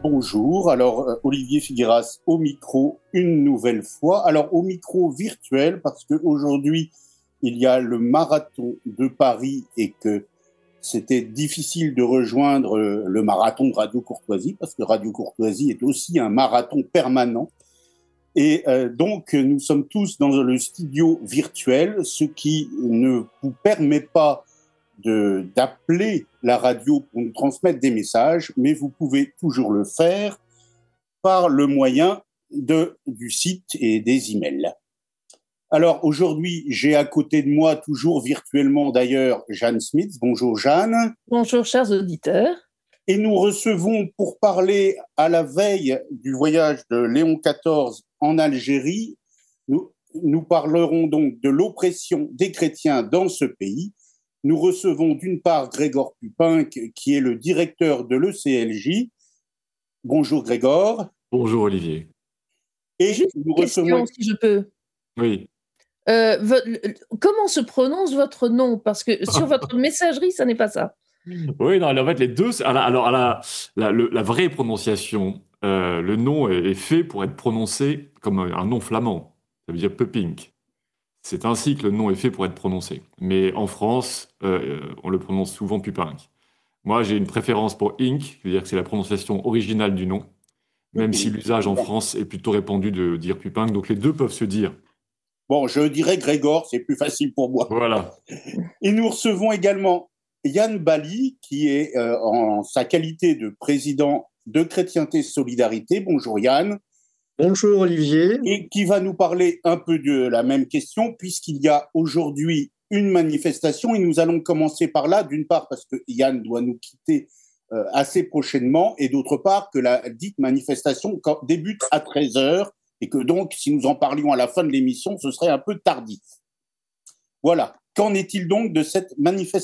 bonjour. Alors, Olivier Figueras au micro une nouvelle fois. Alors, au micro virtuel, parce qu'aujourd'hui, il y a le marathon de Paris et que c'était difficile de rejoindre le marathon de Radio Courtoisie, parce que Radio Courtoisie est aussi un marathon permanent. Et donc, nous sommes tous dans le studio virtuel, ce qui ne vous permet pas d'appeler la radio pour nous transmettre des messages, mais vous pouvez toujours le faire par le moyen du site et des emails. Alors aujourd'hui, j'ai à côté de moi, toujours virtuellement d'ailleurs, Jeanne Smith. Bonjour Jeanne. Bonjour chers auditeurs. Et nous recevons pour parler à la veille du voyage de Léon XIV en Algérie, nous parlerons donc de l'oppression des chrétiens dans ce pays. Nous recevons d'une part Gregor Pupinck, qui est le directeur de l'ECLJ. Bonjour Gregor. Bonjour Olivier. Et juste une question, si je peux. Oui. Comment se prononce votre nom? Parce que sur votre messagerie, ça n'est pas ça. Oui, non, en fait, les deux... Alors, la vraie prononciation, le nom est fait pour être prononcé comme un nom flamand. Ça veut dire Pupinck. C'est ainsi que le nom est fait pour être prononcé. Mais en France, on le prononce souvent Pupinck. Moi, j'ai une préférence pour Inck, c'est-à-dire que c'est la prononciation originale du nom, même si l'usage en France est plutôt répandu de dire Pupinck. Donc les deux peuvent se dire. Bon, je dirais Grégor, c'est plus facile pour moi. Voilà. Et nous recevons également Yann Bali, qui est en sa qualité de président de Chrétienté Solidarité. Bonjour Yann. Bonjour Olivier. Et qui va nous parler un peu de la même question, puisqu'il y a aujourd'hui une manifestation, et nous allons commencer par là, d'une part parce que Yann doit nous quitter assez prochainement, et d'autre part que la dite manifestation débute à 13h, et que donc, si nous en parlions à la fin de l'émission, ce serait un peu tardif. Voilà. Qu'en est-il donc de cette manifestation ?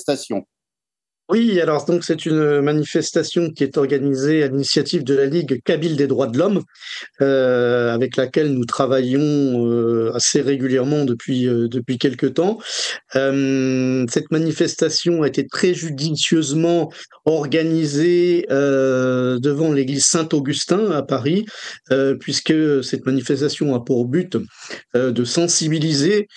Oui, alors donc c'est une manifestation qui est organisée à l'initiative de la Ligue Kabyle des droits de l'homme, avec laquelle nous travaillons assez régulièrement depuis quelque temps. Cette manifestation a été très judicieusement organisée devant l'église Saint-Augustin à Paris, puisque cette manifestation a pour but de sensibiliser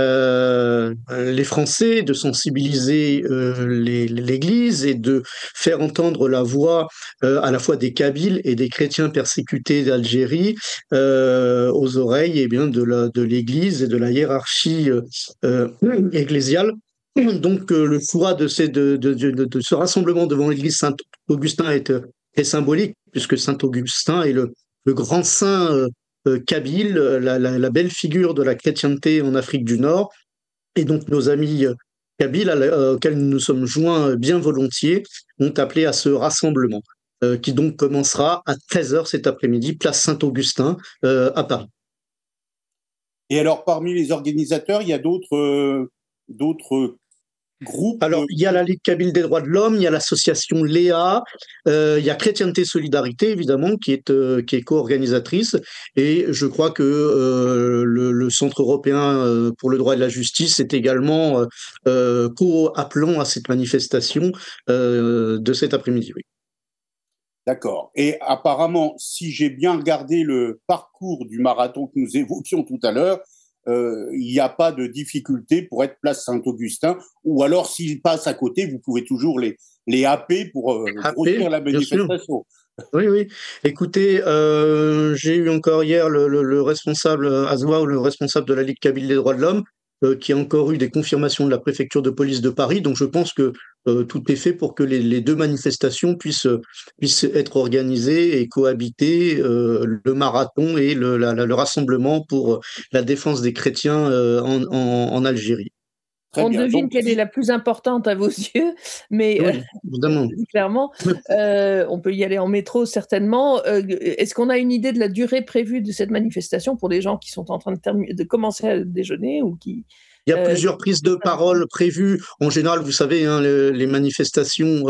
les Français, de sensibiliser l'Église et de faire entendre la voix à la fois des Kabyles et des chrétiens persécutés d'Algérie aux oreilles de l'Église et de la hiérarchie ecclésiale. Donc le choix de ce rassemblement devant l'église Saint-Augustin est symbolique, puisque Saint-Augustin est le grand saint kabyle, la belle figure de la chrétienté en Afrique du Nord. Et donc nos amis kabyles, auxquels nous nous sommes joints bien volontiers, ont appelé à ce rassemblement, qui donc commencera à 13h cet après-midi, place Saint-Augustin, à Paris. Et alors, parmi les organisateurs, il y a d'autres groupes. Alors, il y a la Ligue Kabyle des droits de l'homme, il y a l'association Léa, il y a Chrétienté Solidarité, évidemment, qui est co-organisatrice, et je crois que le Centre européen pour le droit et la justice est également co-appelant à cette manifestation de cet après-midi. Oui. D'accord. Et apparemment, si j'ai bien regardé le parcours du marathon que nous évoquions tout à l'heure, il n'y a pas de difficulté pour être place Saint-Augustin, ou alors s'ils passent à côté, vous pouvez toujours les happer pour grossir la manifestation. Oui. Écoutez, j'ai eu encore hier le responsable Azwa, ou le responsable de la Ligue Kabyle des droits de l'homme, qui a encore eu des confirmations de la préfecture de police de Paris. Donc je pense que tout est fait pour que les deux manifestations puissent être organisées et cohabiter, le marathon et le rassemblement pour la défense des chrétiens en Algérie. On devine quelle est la plus importante à vos yeux, mais oui, clairement, on peut y aller en métro certainement. Est-ce qu'on a une idée de la durée prévue de cette manifestation pour les gens qui sont en train de commencer à déjeuner ou qui... Il y a plusieurs prises de parole prévues. En général, vous savez, les manifestations,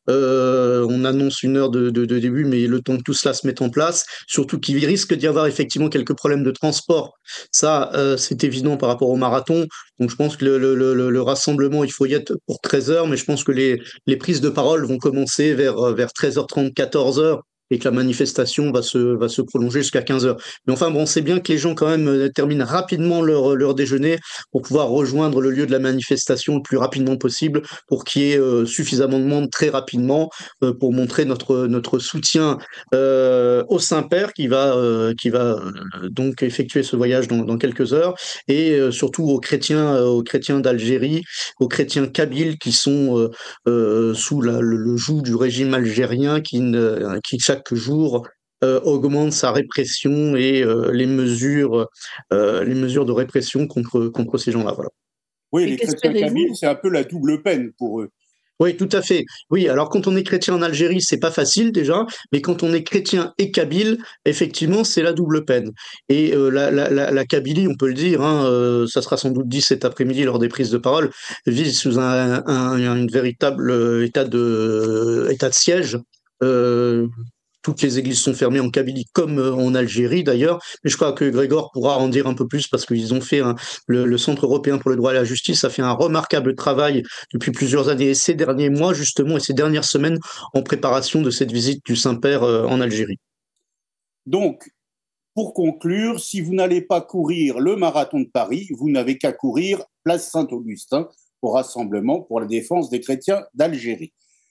on annonce une heure de début, mais le temps que tout cela se mette en place, surtout qu'il risque d'y avoir effectivement quelques problèmes de transport. Ça, c'est évident par rapport au marathon. Donc, je pense que le rassemblement, il faut y être pour 13h, mais je pense que les prises de parole vont commencer vers 13h30, 14h. et que la manifestation va se prolonger jusqu'à 15h. Mais enfin, bon, on sait bien que les gens, quand même, terminent rapidement leur déjeuner pour pouvoir rejoindre le lieu de la manifestation le plus rapidement possible, pour qu'il y ait suffisamment de monde très rapidement pour montrer notre soutien au Saint-Père qui va donc effectuer ce voyage dans quelques heures, et surtout aux chrétiens d'Algérie, aux chrétiens kabyles qui sont sous le joug du régime algérien qui chaque jour augmente sa répression et les mesures de répression contre ces gens-là. Voilà. Oui, Et les chrétiens qu'espérez-vous? kabyles, c'est un peu la double peine pour eux. Oui, tout à fait. Oui, alors quand on est chrétien en Algérie, c'est pas facile déjà, mais quand on est chrétien et kabyle, effectivement, c'est la double peine. Et la Kabylie, on peut le dire, hein, ça sera sans doute dit cet après-midi lors des prises de parole, vit sous une véritable état de siège. Euh, Toutes les églises sont fermées en Kabylie comme en Algérie d'ailleurs, mais je crois que Grégor pourra en dire un peu plus parce qu'ils ont fait le Centre européen pour le droit et la justice a fait un remarquable travail depuis plusieurs années et ces derniers mois justement et ces dernières semaines en préparation de cette visite du Saint-Père en Algérie. Donc, pour conclure, si vous n'allez pas courir le marathon de Paris, vous n'avez qu'à courir place Saint-Augustin au rassemblement pour la défense des chrétiens d'Algérie.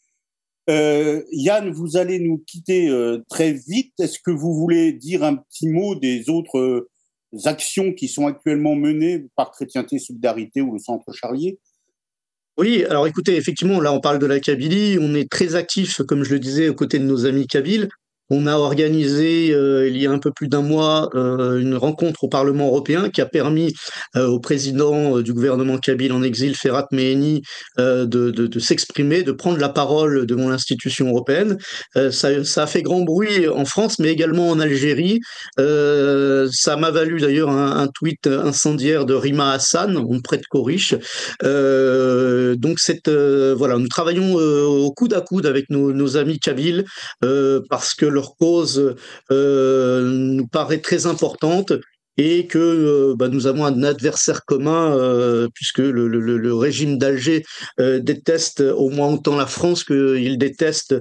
Yann, vous allez nous quitter très vite. Est-ce que vous voulez dire un petit mot des autres actions qui sont actuellement menées par Chrétienté Solidarité ou le Centre Charlier? Oui, alors écoutez, effectivement, là on parle de la Kabylie, on est très actif, comme je le disais, aux côtés de nos amis kabyles. On a organisé il y a un peu plus d'un mois une rencontre au Parlement européen qui a permis au président du gouvernement kabyle en exil, Ferhat Meheni, de s'exprimer, de prendre la parole devant l'institution européenne. Ça a fait grand bruit en France, mais également en Algérie. Ça m'a valu d'ailleurs un tweet incendiaire de Rima Hassan, on ne prête qu'aux riches. Donc voilà, nous travaillons au coude à coude avec nos amis kabyles parce que leur cause nous paraît très importante et que nous avons un adversaire commun puisque le régime d'Alger déteste au moins autant la France qu'il déteste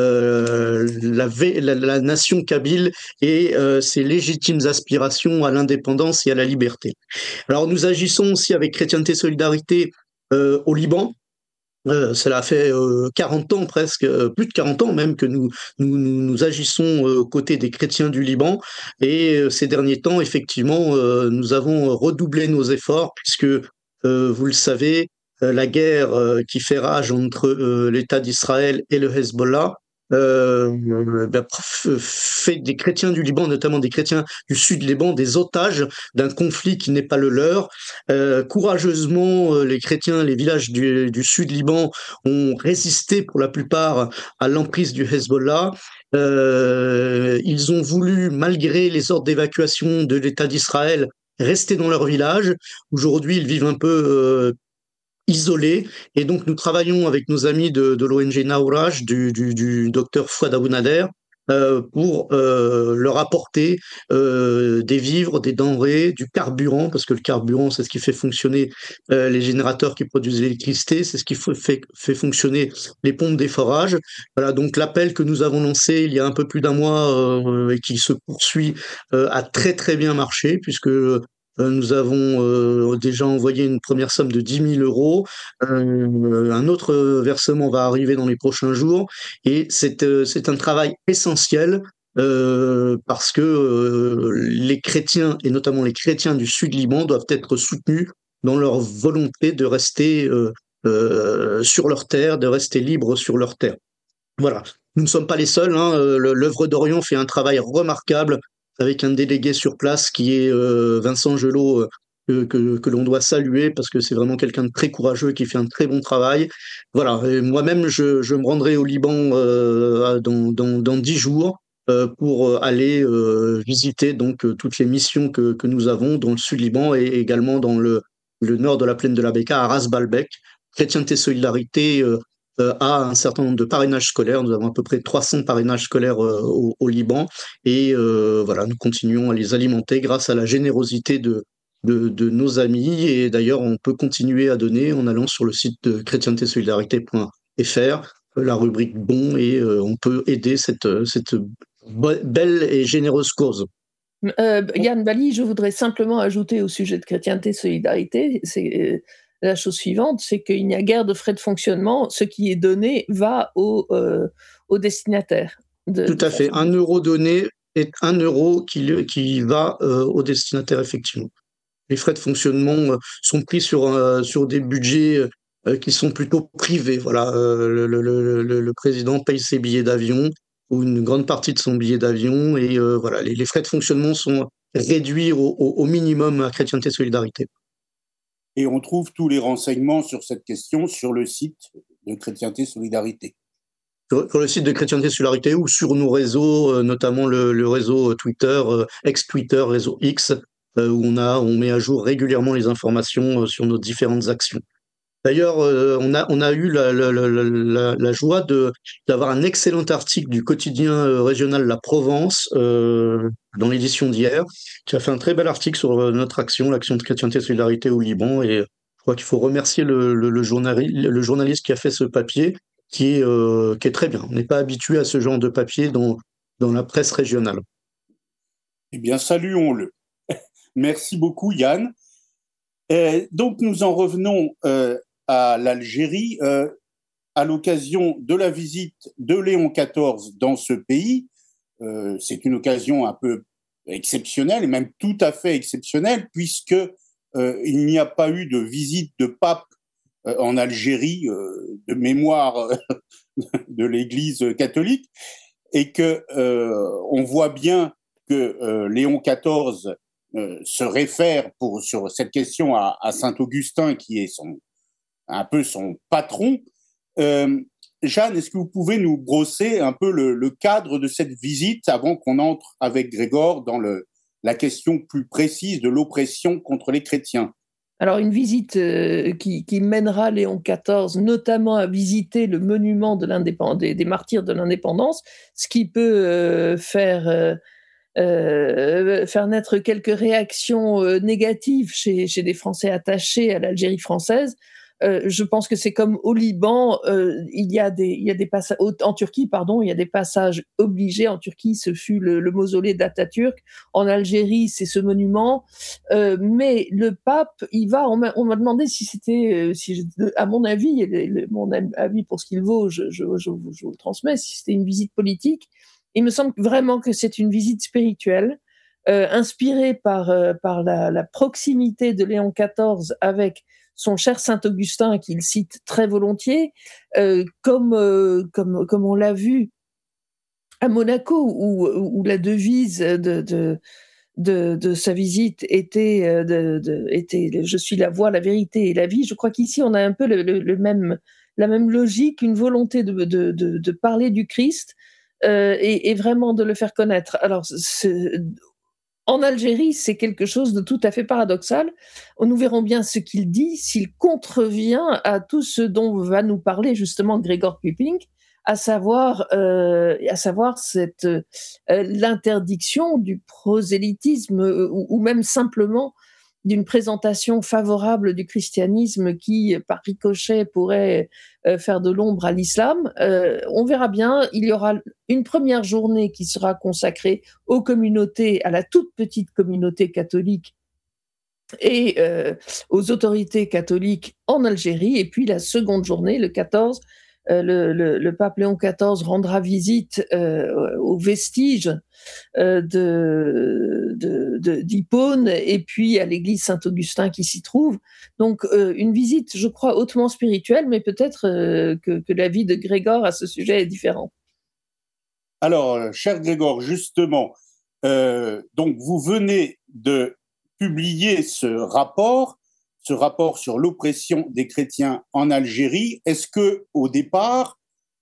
la nation kabyle et ses légitimes aspirations à l'indépendance et à la liberté. Alors nous agissons aussi avec Chrétienté Solidarité au Liban. Cela fait 40 ans presque, plus de 40 ans même que nous agissons aux côtés des chrétiens du Liban et ces derniers temps, effectivement, nous avons redoublé nos efforts puisque, vous le savez, la guerre qui fait rage entre l'État d'Israël et le Hezbollah fait des chrétiens du Liban, notamment des chrétiens du sud Liban, des otages d'un conflit qui n'est pas le leur. Courageusement, les chrétiens, les villages du sud Liban ont résisté pour la plupart à l'emprise du Hezbollah. Ils ont voulu, malgré les ordres d'évacuation de l'État d'Israël, rester dans leur village. Aujourd'hui, ils vivent un peu isolés. Et donc, nous travaillons avec nos amis de l'ONG Naouraj, du docteur Fouad Abounader, pour leur apporter des vivres, des denrées, du carburant, parce que le carburant, c'est ce qui fait fonctionner les générateurs qui produisent l'électricité, c'est ce qui fait fonctionner les pompes des forages. Voilà, donc l'appel que nous avons lancé il y a un peu plus d'un mois et qui se poursuit a très très bien marché, puisque nous avons déjà envoyé une première somme de 10 000 euros. Un autre versement va arriver dans les prochains jours. Et c'est un travail essentiel parce que les chrétiens, et notamment les chrétiens du sud Liban, doivent être soutenus dans leur volonté de rester sur leur terre, de rester libres sur leur terre. Voilà. Nous ne sommes pas les seuls. L'œuvre d'Orient fait un travail remarquable avec un délégué sur place qui est Vincent Gelot, que l'on doit saluer parce que c'est vraiment quelqu'un de très courageux qui fait un très bon travail. Voilà, moi-même je me rendrai au Liban dans 10 jours pour aller visiter donc toutes les missions que nous avons dans le sud Liban et également dans le nord de la plaine de la Bekaa, à Ras Balbek. Chrétienté Solidarité à un certain nombre de parrainages scolaires. Nous avons à peu près 300 parrainages scolaires au Liban et voilà, nous continuons à les alimenter grâce à la générosité de nos amis et d'ailleurs on peut continuer à donner en allant sur le site de chrétienté-solidarité.fr la rubrique bon et on peut aider cette belle et généreuse cause. Yann Bali, je voudrais simplement ajouter au sujet de chrétienté, solidarité, c'est la chose suivante, c'est qu'il n'y a guère de frais de fonctionnement. Ce qui est donné va au destinataire. Tout à fait. 1 euro donné est 1 euro qui va au destinataire, effectivement. Les frais de fonctionnement sont pris sur des budgets qui sont plutôt privés. Voilà, le président paye ses billets d'avion ou une grande partie de son billet d'avion et voilà, les frais de fonctionnement sont réduits au minimum à Chrétienté Solidarité. Et on trouve tous les renseignements sur cette question sur le site de Chrétienté Solidarité. Sur le site de Chrétienté Solidarité ou sur nos réseaux, notamment le réseau Twitter, ex-Twitter, réseau X, où on met à jour régulièrement les informations sur nos différentes actions. D'ailleurs, on a eu la joie d'avoir un excellent article du quotidien régional La Provence dans l'édition d'hier, qui a fait un très bel article sur notre action, l'action de Chrétienté Solidarité au Liban. Et je crois qu'il faut remercier le journaliste qui a fait ce papier, qui est très bien. On n'est pas habitué à ce genre de papier dans la presse régionale. Eh bien, saluons-le. Merci beaucoup, Yann. Donc, nous en revenons à l'Algérie. À l'occasion de la visite de Léon XIV dans ce pays, c'est une occasion un peu exceptionnelle, et même tout à fait exceptionnelle, puisque il n'y a pas eu de visite de pape en Algérie de mémoire de l'Église catholique, et que on voit bien que Léon XIV se réfère sur cette question à Saint Augustin, qui est un peu son patron. Jeanne, est-ce que vous pouvez nous brosser un peu le cadre de cette visite avant qu'on entre avec Grégor dans la question plus précise de l'oppression contre les chrétiens? Alors, une visite qui mènera Léon XIV notamment à visiter le monument des martyrs de l'indépendance, ce qui peut faire naître quelques réactions négatives chez des Français attachés à l'Algérie française. Je pense que c'est comme au Liban, il y a des passages en Turquie, pardon, il y a des passages obligés. En Turquie, ce fut le mausolée d'Atatürk. En Algérie, c'est ce monument. Mais le pape, on m'a demandé si c'était, à mon avis, mon avis pour ce qu'il vaut, je vous le transmets, si c'était une visite politique. Il me semble vraiment que c'est une visite spirituelle, inspirée par la proximité de Léon XIV avec son cher Saint-Augustin, qu'il cite très volontiers, comme on l'a vu à Monaco, où la devise de sa visite était « Je suis la voie, la vérité et la vie ». Je crois qu'ici, on a un peu la même logique, une volonté de parler du Christ et vraiment de le faire connaître. Alors, en Algérie, c'est quelque chose de tout à fait paradoxal. Nous verrons bien ce qu'il dit, s'il contrevient à tout ce dont va nous parler justement Gregor Püpping, à savoir l'interdiction du prosélytisme ou même simplement d'une présentation favorable du christianisme qui, par ricochet, pourrait faire de l'ombre à l'islam. On verra bien, il y aura une première journée qui sera consacrée aux communautés, à la toute petite communauté catholique et aux autorités catholiques en Algérie, et puis la seconde journée, le 14, le pape Léon XIV rendra visite aux vestiges d'Hippone et puis à l'église Saint-Augustin qui s'y trouve. Donc une visite, je crois, hautement spirituelle, mais peut-être que l'avis de Grégor à ce sujet est différent. Alors, cher Grégor, justement, donc vous venez de publier ce rapport sur l'oppression des chrétiens en Algérie. Est-ce que, au départ,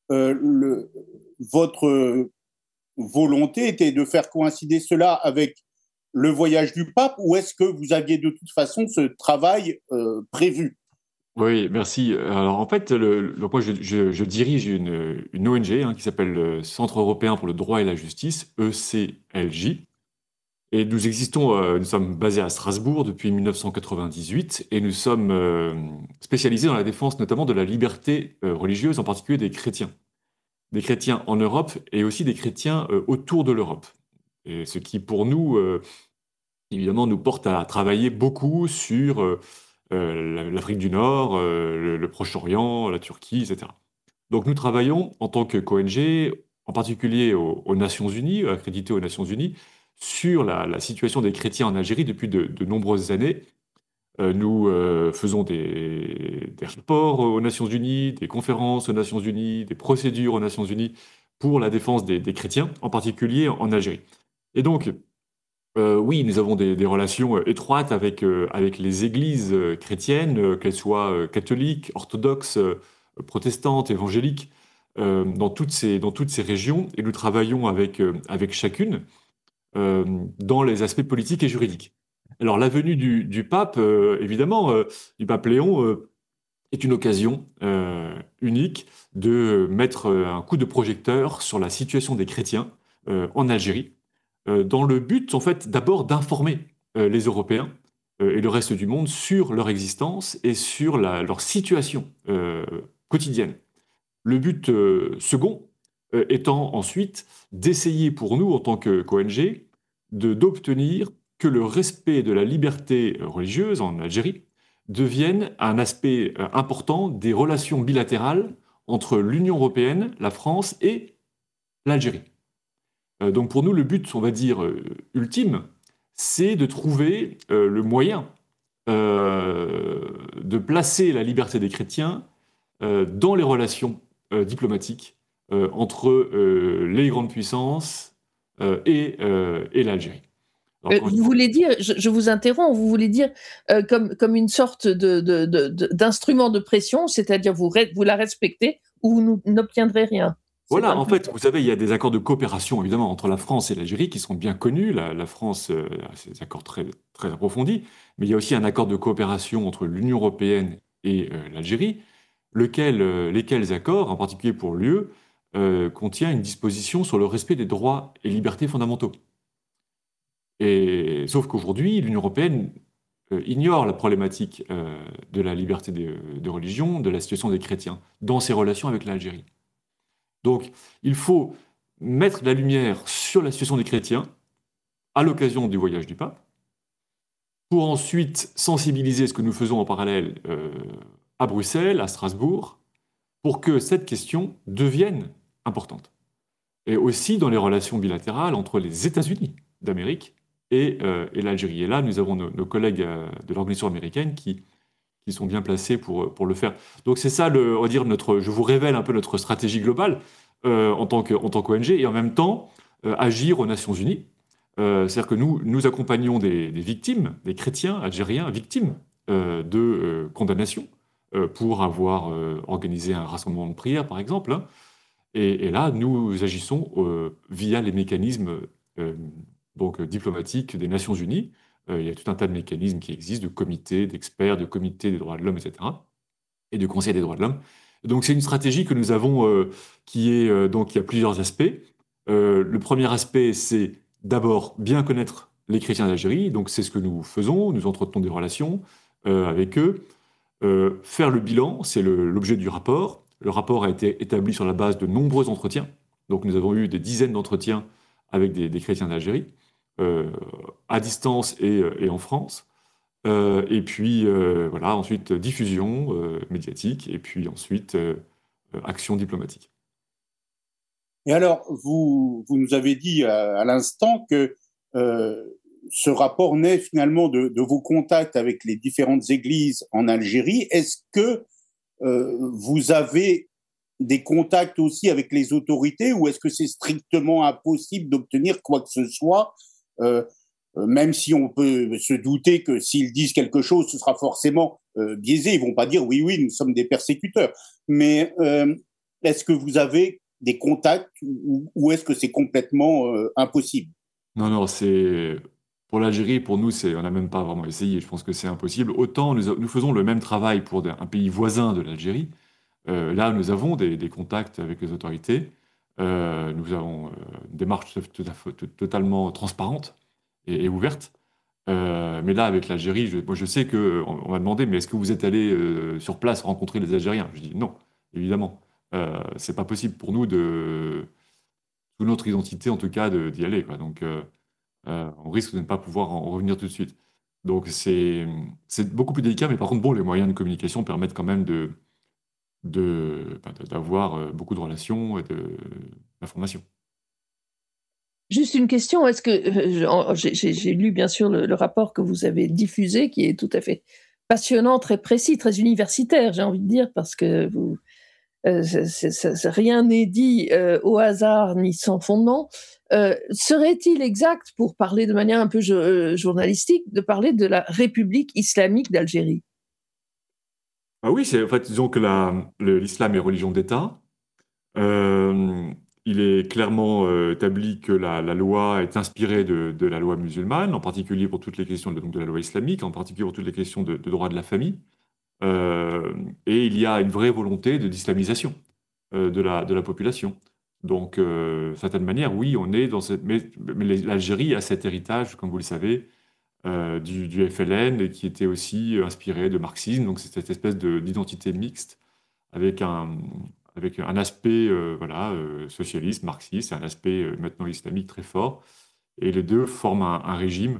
votre volonté était de faire coïncider cela avec le voyage du pape, ou est-ce que vous aviez de toute façon ce travail prévu? Oui, merci. Alors en fait, moi je dirige une ONG qui s'appelle le Centre européen pour le droit et la justice, ECLJ. Et nous sommes basés à Strasbourg depuis 1998 et nous sommes spécialisés dans la défense notamment de la liberté religieuse, en particulier des chrétiens. des chrétiens en Europe et aussi des chrétiens autour de l'Europe. Et ce qui, pour nous, évidemment, nous porte à travailler beaucoup sur l'Afrique du Nord, le Proche-Orient, la Turquie, etc. Donc nous travaillons en tant que qu'ONG, en particulier aux Nations Unies, accrédité aux Nations Unies, sur la situation des chrétiens en Algérie depuis de nombreuses années. Nous faisons des rapports aux Nations Unies, des conférences aux Nations Unies, des procédures aux Nations Unies pour la défense des chrétiens, en particulier en Algérie. Et donc, oui, nous avons des relations étroites avec les églises chrétiennes, qu'elles soient catholiques, orthodoxes, protestantes, évangéliques, dans toutes ces régions, et nous travaillons avec chacune euh, dans les aspects politiques et juridiques. Alors, la venue du pape, évidemment, du pape Léon, est une occasion unique de mettre un coup de projecteur sur la situation des chrétiens en Algérie, dans le but, en fait, d'abord d'informer les Européens et le reste du monde sur leur existence et sur leur situation quotidienne. Le but second étant ensuite d'essayer pour nous, en tant qu'ONG, d'obtenir que le respect de la liberté religieuse en Algérie devienne un aspect important des relations bilatérales entre l'Union européenne, la France et l'Algérie. Donc pour nous, le but, on va dire, ultime, c'est de trouver le moyen de placer la liberté des chrétiens dans les relations diplomatiques entre les grandes puissances et l'Algérie. Vous voulez dire, je vous interromps, vous voulez dire comme une sorte d'instrument de pression, c'est-à-dire vous la respectez ou vous n'obtiendrez rien. Voilà, en fait, vous savez, il y a des accords de coopération, évidemment, entre la France et l'Algérie qui sont bien connus. La France a ces accords très, très approfondis, mais il y a aussi un accord de coopération entre l'Union européenne et l'Algérie, lesquels accords, en particulier pour l'UE, contient une disposition sur le respect des droits et libertés fondamentaux. Sauf qu'aujourd'hui, l'Union européenne ignore la problématique de la liberté de religion, de la situation des chrétiens, dans ses relations avec l'Algérie. Donc, il faut mettre la lumière sur la situation des chrétiens à l'occasion du voyage du pape, pour ensuite sensibiliser ce que nous faisons en parallèle à Bruxelles, à Strasbourg, pour que cette question devienne importante. Et aussi dans les relations bilatérales entre les États-Unis d'Amérique et l'Algérie. Et là, nous avons nos collègues de l'organisation américaine qui sont bien placés pour le faire. Donc c'est ça, on va dire, je vous révèle un peu notre stratégie globale en tant qu'ONG, et en même temps agir aux Nations Unies. C'est-à-dire que nous accompagnons des victimes, des chrétiens algériens victimes de condamnation pour avoir organisé un rassemblement de prière, par exemple. Hein. Et là, nous agissons via les mécanismes diplomatiques des Nations Unies. Il y a tout un tas de mécanismes qui existent, de comités, d'experts, de comités des droits de l'homme, etc., et de conseils des droits de l'homme. Donc c'est une stratégie que nous avons qui a plusieurs aspects. Le premier aspect, c'est d'abord bien connaître les chrétiens d'Algérie, donc c'est ce que nous faisons, nous entretenons des relations avec eux. Faire le bilan, c'est l'objet du rapport. Le rapport a été établi sur la base de nombreux entretiens, donc nous avons eu des dizaines d'entretiens avec des chrétiens d'Algérie, à distance et en France. Et puis, voilà, ensuite, diffusion médiatique, et puis ensuite, action diplomatique. Et alors, vous nous avez dit à l'instant que ce rapport naît finalement de vos contacts avec les différentes églises en Algérie. Est-ce que vous avez des contacts aussi avec les autorités, ou est-ce que c'est strictement impossible d'obtenir quoi que ce soit, même si on peut se douter que s'ils disent quelque chose, ce sera forcément biaisé. Ils vont pas dire oui, nous sommes des persécuteurs. Mais est-ce que vous avez des contacts, ou est-ce que c'est complètement impossible? Non, pour l'Algérie, pour nous, on n'a même pas vraiment essayé. Je pense que c'est impossible. Autant nous faisons le même travail pour un pays voisin de l'Algérie. Là, nous avons des contacts avec les autorités. Nous avons une démarche totalement transparente et ouverte. Mais là, avec l'Algérie, moi je sais qu'on m'a demandé, mais est-ce que vous êtes allé sur place rencontrer les Algériens? Je dis non, évidemment. C'est pas possible pour nous sous notre identité en tout cas, d'y aller, quoi. Donc, on risque de ne pas pouvoir en revenir tout de suite. Donc, c'est beaucoup plus délicat, mais par contre, bon, les moyens de communication permettent quand même d'avoir beaucoup de relations et d'informations. Juste une question, est-ce que j'ai lu bien sûr le rapport que vous avez diffusé, qui est tout à fait passionnant, très précis, très universitaire, j'ai envie de dire, parce que rien n'est dit au hasard ni sans fondement. Serait-il exact, pour parler de manière un peu journalistique, de parler de la République islamique d'Algérie? Ah oui, en fait, disons que l'islam est religion d'État. Euh, il est clairement établi que la loi est inspirée de la loi musulmane, en particulier pour toutes les questions donc de la loi islamique, en particulier pour toutes les questions de droit de la famille. Et il y a une vraie volonté d'islamisation de la population. Donc, d'une certaine manière, oui, on est dans cette... Mais l'Algérie a cet héritage, comme vous le savez, du FLN, qui était aussi inspiré de marxisme. Donc, c'est cette espèce d'identité mixte avec un aspect voilà, socialiste, marxiste, et un aspect maintenant islamique très fort. Et les deux forment un régime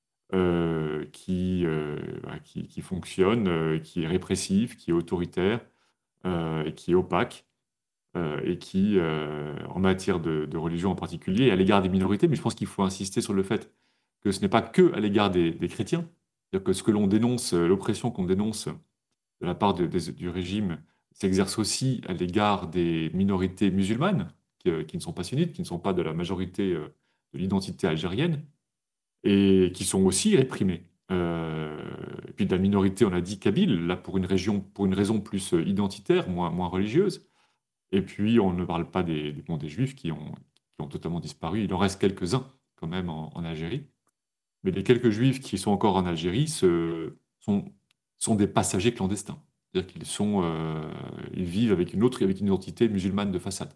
qui fonctionne, qui est répressif, qui est autoritaire, et qui est opaque, et qui, en matière de religion en particulier, à l'égard des minorités, mais je pense qu'il faut insister sur le fait que ce n'est pas que à l'égard des chrétiens. C'est-à-dire que ce que l'on dénonce, l'oppression qu'on dénonce de la part du régime, s'exerce aussi à l'égard des minorités musulmanes, qui ne sont pas sunnites, qui ne sont pas de la majorité de l'identité algérienne, et qui sont aussi réprimés. Et puis de la minorité, on a dit kabyle, là pour une raison plus identitaire, moins religieuse. Et puis on ne parle pas des juifs qui ont totalement disparu. Il en reste quelques-uns quand même en Algérie. Mais les quelques juifs qui sont encore en Algérie sont des passagers clandestins. C'est-à-dire ils vivent avec avec une identité musulmane de façade.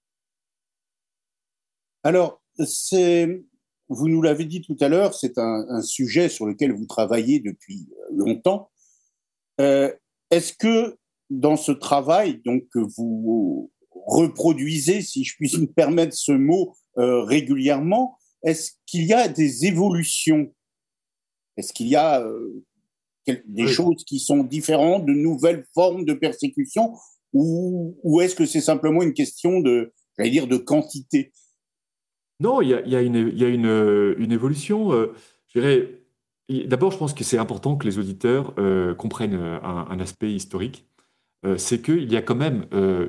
Alors, vous nous l'avez dit tout à l'heure, c'est un sujet sur lequel vous travaillez depuis longtemps. Est-ce que dans ce travail, donc, que vous reproduisez, si je puis me permettre ce mot, régulièrement, est-ce qu'il y a des évolutions? Est-ce qu'il y a des choses qui sont différentes, de nouvelles formes de persécution, ou est-ce que c'est simplement une question j'allais dire, de quantité? Non, il y a une évolution. Je dirais, d'abord, je pense que c'est important que les auditeurs comprennent un aspect historique. C'est qu'il y a quand même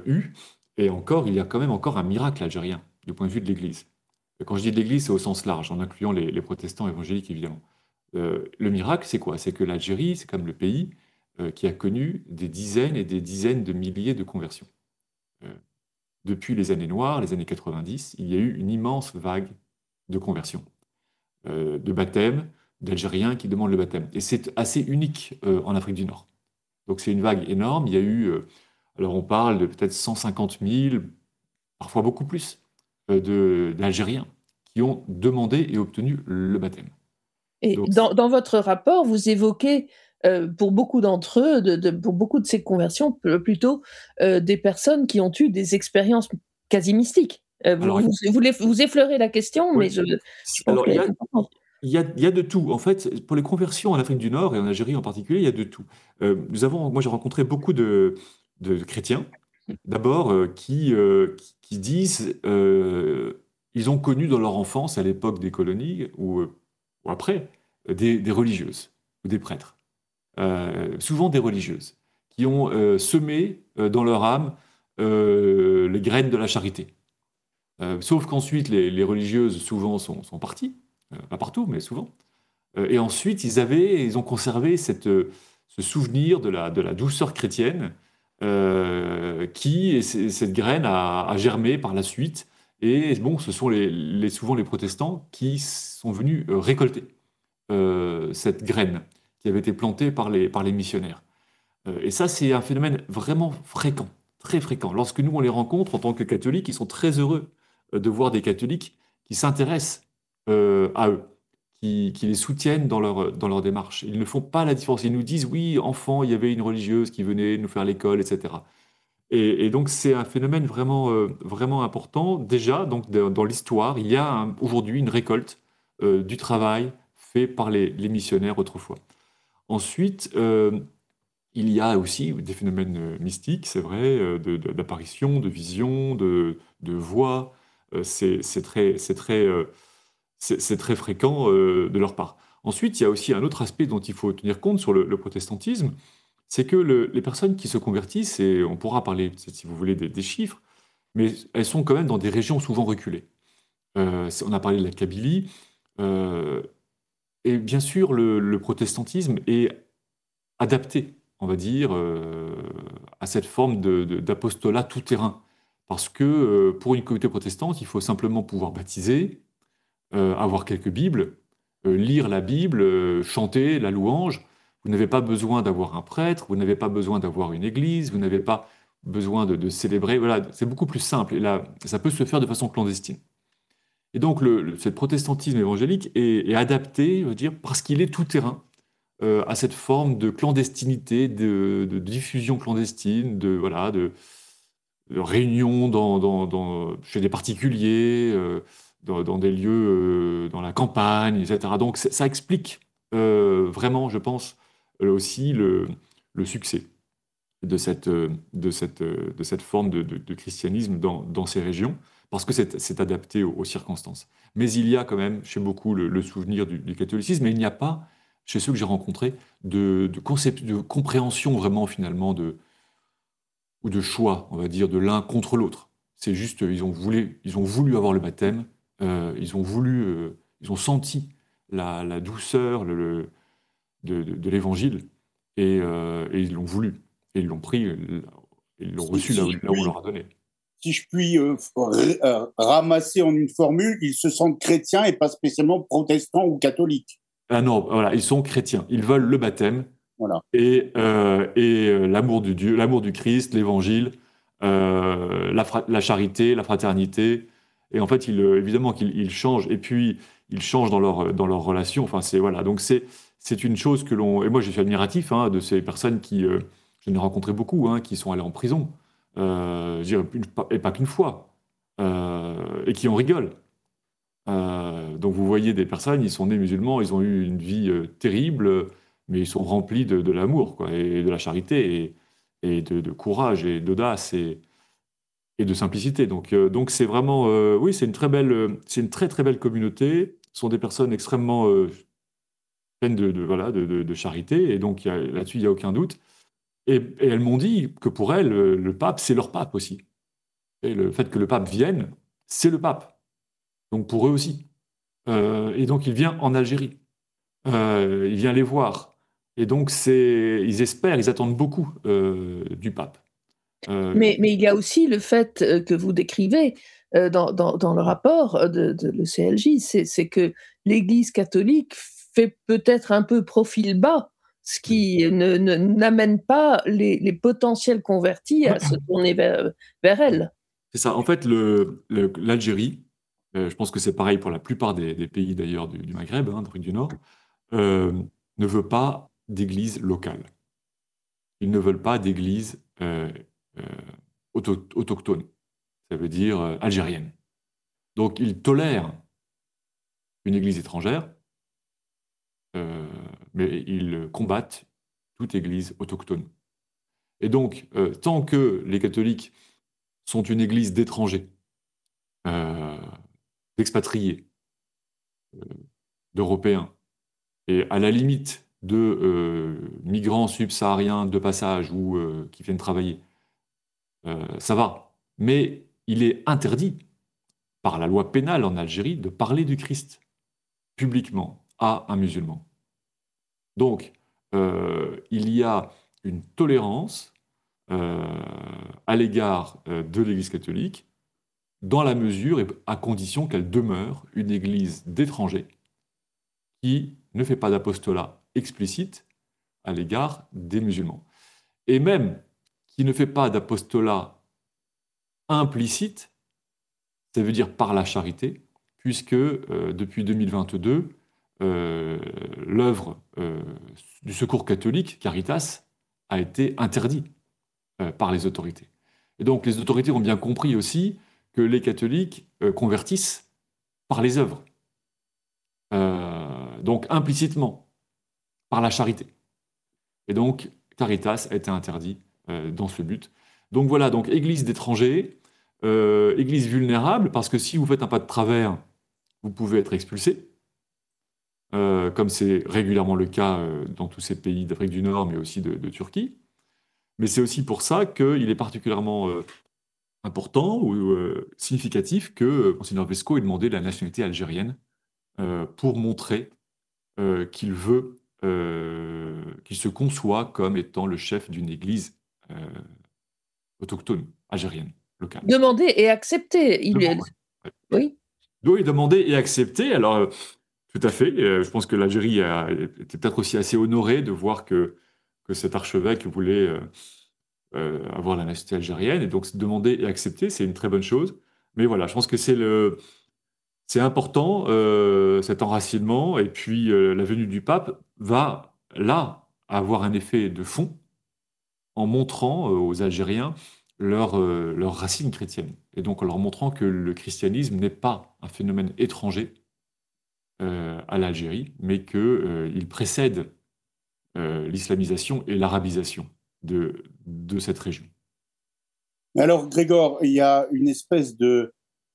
il y a quand même encore un miracle algérien du point de vue de l'Église. Quand je dis de l'Église, c'est au sens large, en incluant les protestants évangéliques, évidemment. Le miracle, c'est quoi? C'est que l'Algérie, c'est comme le pays qui a connu des dizaines et des dizaines de milliers de conversions. Euh, Depuis les années noires, les années 90, il y a eu une immense vague de conversions, de baptême, d'Algériens qui demandent le baptême. Et c'est assez unique en Afrique du Nord. Donc c'est une vague énorme. Il y a eu, alors on parle de peut-être 150 000, parfois beaucoup plus, d'Algériens qui ont demandé et obtenu le baptême. Et Donc, dans votre rapport, vous évoquez, pour beaucoup d'entre eux, pour beaucoup de ces conversions, plutôt des personnes qui ont eu des expériences quasi mystiques. alors, Vous effleurez la question, ouais. mais je pense Alors, qu'elle est importante. il y a de tout. En fait, pour les conversions en Afrique du Nord et en Algérie en particulier, il y a de tout. Moi, j'ai rencontré beaucoup de chrétiens, d'abord, qui disent ils ont connu dans leur enfance, à l'époque des colonies ou après, des religieuses ou des prêtres. Souvent des religieuses, qui ont semé dans leur âme les graines de la charité. Sauf qu'ensuite, les religieuses, souvent, sont parties, pas partout, mais souvent. Et ensuite, ils ont conservé ce souvenir de la douceur chrétienne, cette graine a germé par la suite. Et bon, ce sont souvent les protestants qui sont venus récolter cette graine qui avait été plantée par les missionnaires. Et ça, c'est un phénomène vraiment fréquent, très fréquent. Lorsque nous, on les rencontre en tant que catholiques, ils sont très heureux de voir des catholiques qui s'intéressent à eux, qui les soutiennent dans leur démarche. Ils ne font pas la différence. Ils nous disent, oui, enfant, il y avait une religieuse qui venait nous faire l'école, etc. Et donc, c'est un phénomène vraiment important. Déjà, donc, dans l'histoire, il y a aujourd'hui une récolte du travail fait par les missionnaires autrefois. Ensuite, il y a aussi des phénomènes mystiques, c'est vrai, d'apparition, de vision, de voix. C'est très fréquent de leur part. Ensuite, il y a aussi un autre aspect dont il faut tenir compte sur le protestantisme, c'est que les personnes qui se convertissent, et on pourra parler, si vous voulez, des chiffres, mais elles sont quand même dans des régions souvent reculées. On a parlé de la Kabylie, euh, et bien sûr, le protestantisme est adapté, on va dire, à cette forme d'apostolat tout-terrain. Parce que pour une communauté protestante, il faut simplement pouvoir baptiser, avoir quelques Bibles, lire la Bible, chanter la louange. Vous n'avez pas besoin d'avoir un prêtre, vous n'avez pas besoin d'avoir une église, vous n'avez pas besoin de célébrer. Voilà, c'est beaucoup plus simple. Et là, ça peut se faire de façon clandestine. Et donc, ce protestantisme évangélique est adapté, je veux dire, parce qu'il est tout-terrain à cette forme de clandestinité, de diffusion clandestine, voilà, de réunions chez des particuliers, dans des lieux, dans la campagne, etc. Donc ça explique vraiment, je pense, aussi le succès de cette forme de christianisme dans ces régions, parce que c'est adapté aux circonstances. Mais il y a quand même chez beaucoup le souvenir du catholicisme, mais il n'y a pas, chez ceux que j'ai rencontrés, de compréhension vraiment finalement ou de choix, on va dire, de l'un contre l'autre. C'est juste, ils ont voulu avoir le baptême, ils ont senti la douceur de l'évangile, et ils l'ont voulu, et ils l'ont pris, ils l'ont reçu là où on leur a donné. Si je puis ramasser en une formule, ils se sentent chrétiens et pas spécialement protestants ou catholiques. Ah non, voilà, ils sont chrétiens, ils veulent le baptême, Voilà. et l'amour de Dieu, l'amour du Christ, l'évangile, la charité, la fraternité. Et en fait, évidemment qu'ils changent, et puis ils changent dans leur relation. Enfin, voilà. Donc c'est une chose que l'on. Et moi, je suis admiratif de ces personnes qui, j'en ai rencontré beaucoup, qui sont allées en prison, je dirais, et pas qu'une fois, et qui en rigolent. Donc vous voyez des personnes, ils sont nés musulmans, ils ont eu une vie terrible, mais ils sont remplis de l'amour, quoi, et de la charité, et de courage, et d'audace, et de simplicité. Donc c'est vraiment, oui, c'est une très très belle communauté. Ce sont des personnes extrêmement pleines voilà, de charité, et donc là-dessus, il n'y a aucun doute. Et elles m'ont dit que pour elles, le pape, c'est leur pape aussi. Et le fait que le pape vienne, c'est le pape. Donc pour eux aussi. Et donc il vient en Algérie. Il vient les voir. Et donc ils espèrent, ils attendent beaucoup du pape. Mais il y a aussi le fait que vous décrivez dans le rapport de l'ECLJ, c'est que l'Église catholique fait peut-être un peu profil bas, ce qui n'amène pas les potentiels convertis à se tourner vers elle. C'est ça. En fait, l'Algérie, je pense que c'est pareil pour la plupart des pays d'ailleurs du Maghreb, d'Afrique du Nord, euh, ne veut pas d'église locale. Ils ne veulent pas d'église euh, autochtone, ça veut dire algérienne. Donc ils tolèrent une église étrangère, euh, mais ils combattent toute église autochtone. Et donc, tant que les catholiques sont une église d'étrangers, euh, d'expatriés, d'Européens, et à la limite de migrants subsahariens de passage ou qui viennent travailler, ça va. Mais il est interdit par la loi pénale en Algérie de parler du Christ publiquement à un musulman. Donc, il y a une tolérance à l'égard de l'Église catholique, dans la mesure et à condition qu'elle demeure une Église d'étrangers qui ne fait pas d'apostolat explicite à l'égard des musulmans. Et même qui ne fait pas d'apostolat implicite, ça veut dire par la charité, puisque depuis 2022, l'œuvre du Secours catholique, Caritas, a été interdite par les autorités. Et donc les autorités ont bien compris aussi que les catholiques convertissent par les œuvres, donc implicitement, par la charité. Et donc Caritas a été interdit dans ce but. Donc voilà, donc église d'étrangers, église vulnérable, parce que si vous faites un pas de travers, vous pouvez être expulsé, comme c'est régulièrement le cas dans tous ces pays d'Afrique du Nord, mais aussi de Turquie. Mais c'est aussi pour ça qu'il est particulièrement important ou significatif que Monseigneur Vesco ait demandé la nationalité algérienne pour montrer qu'il se conçoit comme étant le chef d'une église euh, autochtone, algérienne, locale. Demander et accepter. Oui. Oui, demander et accepter. Alors, tout à fait. Je pense que l'Algérie était peut-être aussi assez honorée de voir que cet archevêque voulait avoir la nationalité algérienne. Et donc, demander et accepter, c'est une très bonne chose. Mais voilà, je pense que c'est important, cet enracinement. Et puis, la venue du pape va, là, avoir un effet de fond en montrant aux Algériens leurs racines chrétiennes. Et donc, en leur montrant que le christianisme n'est pas un phénomène étranger à l'Algérie, mais qu'il précède l'islamisation et l'arabisation de cette région. Alors, Grégor, il y a une espèce de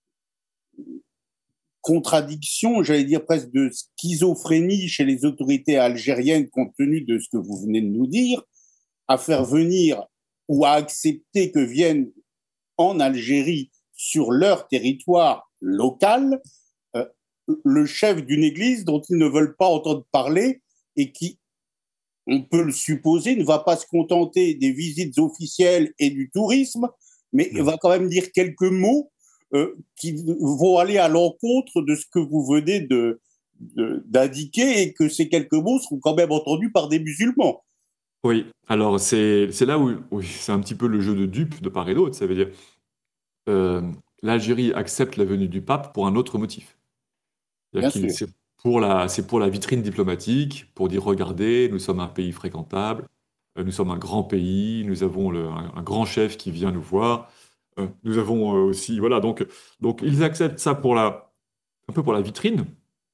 contradiction, j'allais dire presque de schizophrénie chez les autorités algériennes, compte tenu de ce que vous venez de nous dire, à faire venir ou à accepter que viennent en Algérie, sur leur territoire local, le chef d'une église dont ils ne veulent pas entendre parler et qui, on peut le supposer, ne va pas se contenter des visites officielles et du tourisme, mais va quand même dire quelques mots qui vont aller à l'encontre de ce que vous venez d'indiquer, et que ces quelques mots seront quand même entendus par des musulmans. Oui, alors c'est là où oui, c'est un petit peu le jeu de dupes de part et d'autre. Ça veut dire l'Algérie accepte la venue du pape pour un autre motif. C'est pour la vitrine diplomatique, pour dire regardez, nous sommes un pays fréquentable, nous sommes un grand pays, nous avons un grand chef qui vient nous voir. Nous avons aussi, voilà, donc ils acceptent ça un peu pour la vitrine.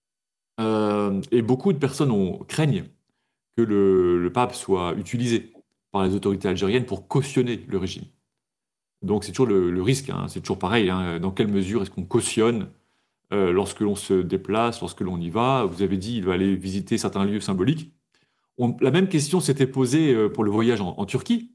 Et beaucoup de personnes craignent que le pape soit utilisé par les autorités algériennes pour cautionner le régime. Donc c'est toujours le risque, hein, c'est toujours pareil, hein, dans quelle mesure est-ce qu'on cautionne lorsque l'on se déplace, lorsque l'on y va. Vous avez dit il va aller visiter certains lieux symboliques. La même question s'était posée pour le voyage en Turquie,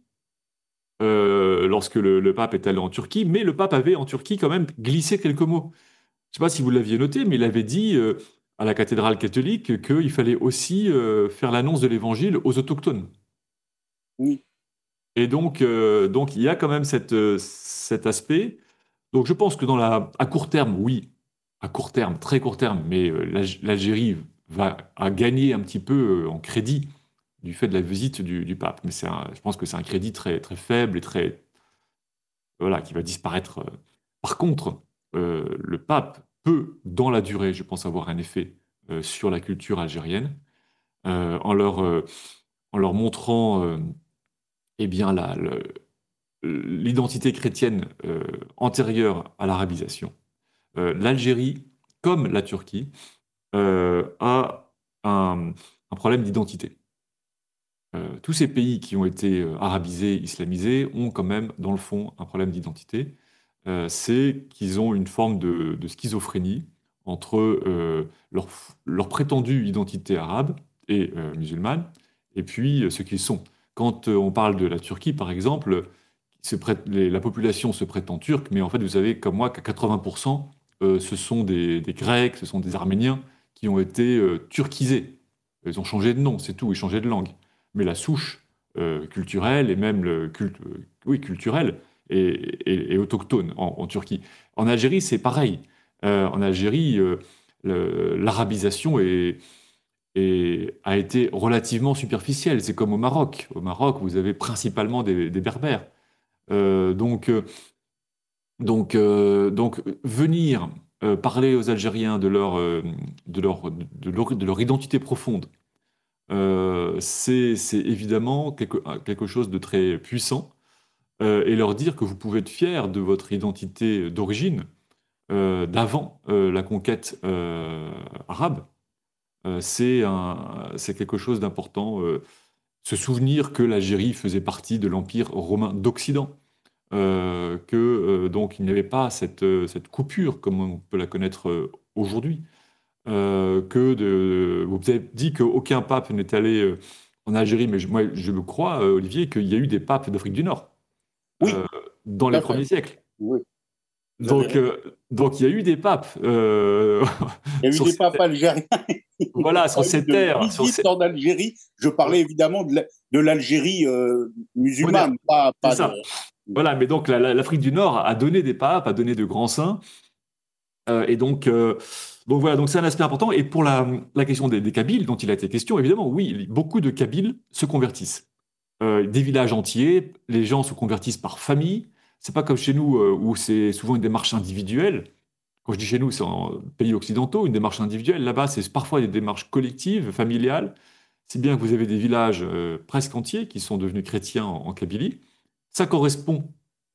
lorsque le pape est allé en Turquie, mais le pape avait en Turquie quand même glissé quelques mots. Je ne sais pas si vous l'aviez noté, mais il avait dit à la cathédrale catholique qu'il fallait aussi faire l'annonce de l'évangile aux autochtones. Oui. Et donc il y a quand même cet aspect. Donc je pense que à court terme, oui, à court terme, très court terme, mais l'Algérie a gagné un petit peu en crédit du fait de la visite du pape. Mais je pense que c'est un crédit très, très faible et voilà, qui va disparaître. Par contre, le pape peut, dans la durée, je pense, avoir un effet sur la culture algérienne, en leur montrant eh bien, l'identité chrétienne antérieure à l'arabisation. L'Algérie, comme la Turquie, a un problème d'identité. Tous ces pays qui ont été arabisés, islamisés, ont quand même, dans le fond, un problème d'identité. C'est qu'ils ont une forme de schizophrénie entre leur prétendue identité arabe et musulmane, et puis ce qu'ils sont. Quand on parle de la Turquie, par exemple, la population se prétend turque, mais en fait, vous savez, comme moi, qu'à 80%, ce sont des Grecs, ce sont des Arméniens qui ont été turquisés. Ils ont changé de nom, c'est tout, ils changé de langue. Mais la souche culturelle, et même le culte culturel, est autochtone en Turquie. En Algérie, c'est pareil. En Algérie, l'arabisation a été relativement superficielle. C'est comme au Maroc. Au Maroc, vous avez principalement des Berbères. Donc, venir parler aux Algériens de leur identité profonde, c'est évidemment quelque chose de très puissant. et leur dire que vous pouvez être fiers de votre identité d'origine d'avant la conquête arabe. C'est quelque chose d'important. Se souvenir que l'Algérie faisait partie de l'Empire romain d'Occident, donc il n'y avait pas cette coupure comme on peut la connaître aujourd'hui. Vous avez dit qu'aucun pape n'est allé en Algérie, mais moi je me crois, Olivier, qu'il y a eu des papes d'Afrique du Nord Oui, dans tout les à fait. premiers siècles. Oui, vous avez Donc, raison. donc il y a eu des papes Il y a eu sur des ces papes algériens. Il n'y a voilà, sur pas eu ces de terres. visite en Algérie. Je parlais évidemment de l'Algérie Moderne. musulmane, C'est pas de. ça. Voilà, mais donc l'Afrique du Nord a donné des papes, a donné de grands saints. Et donc voilà, donc c'est un aspect important. Et pour la question des Kabyles, dont il a été question, évidemment, oui, beaucoup de Kabyles se convertissent. Des villages entiers, les gens se convertissent par famille. C'est pas comme chez nous où c'est souvent une démarche individuelle. Quand je dis chez nous, c'est en pays occidentaux, une démarche individuelle. Là-bas, c'est parfois des démarches collectives, familiales. Si bien que vous avez des villages presque entiers qui sont devenus chrétiens en Kabylie. Ça correspond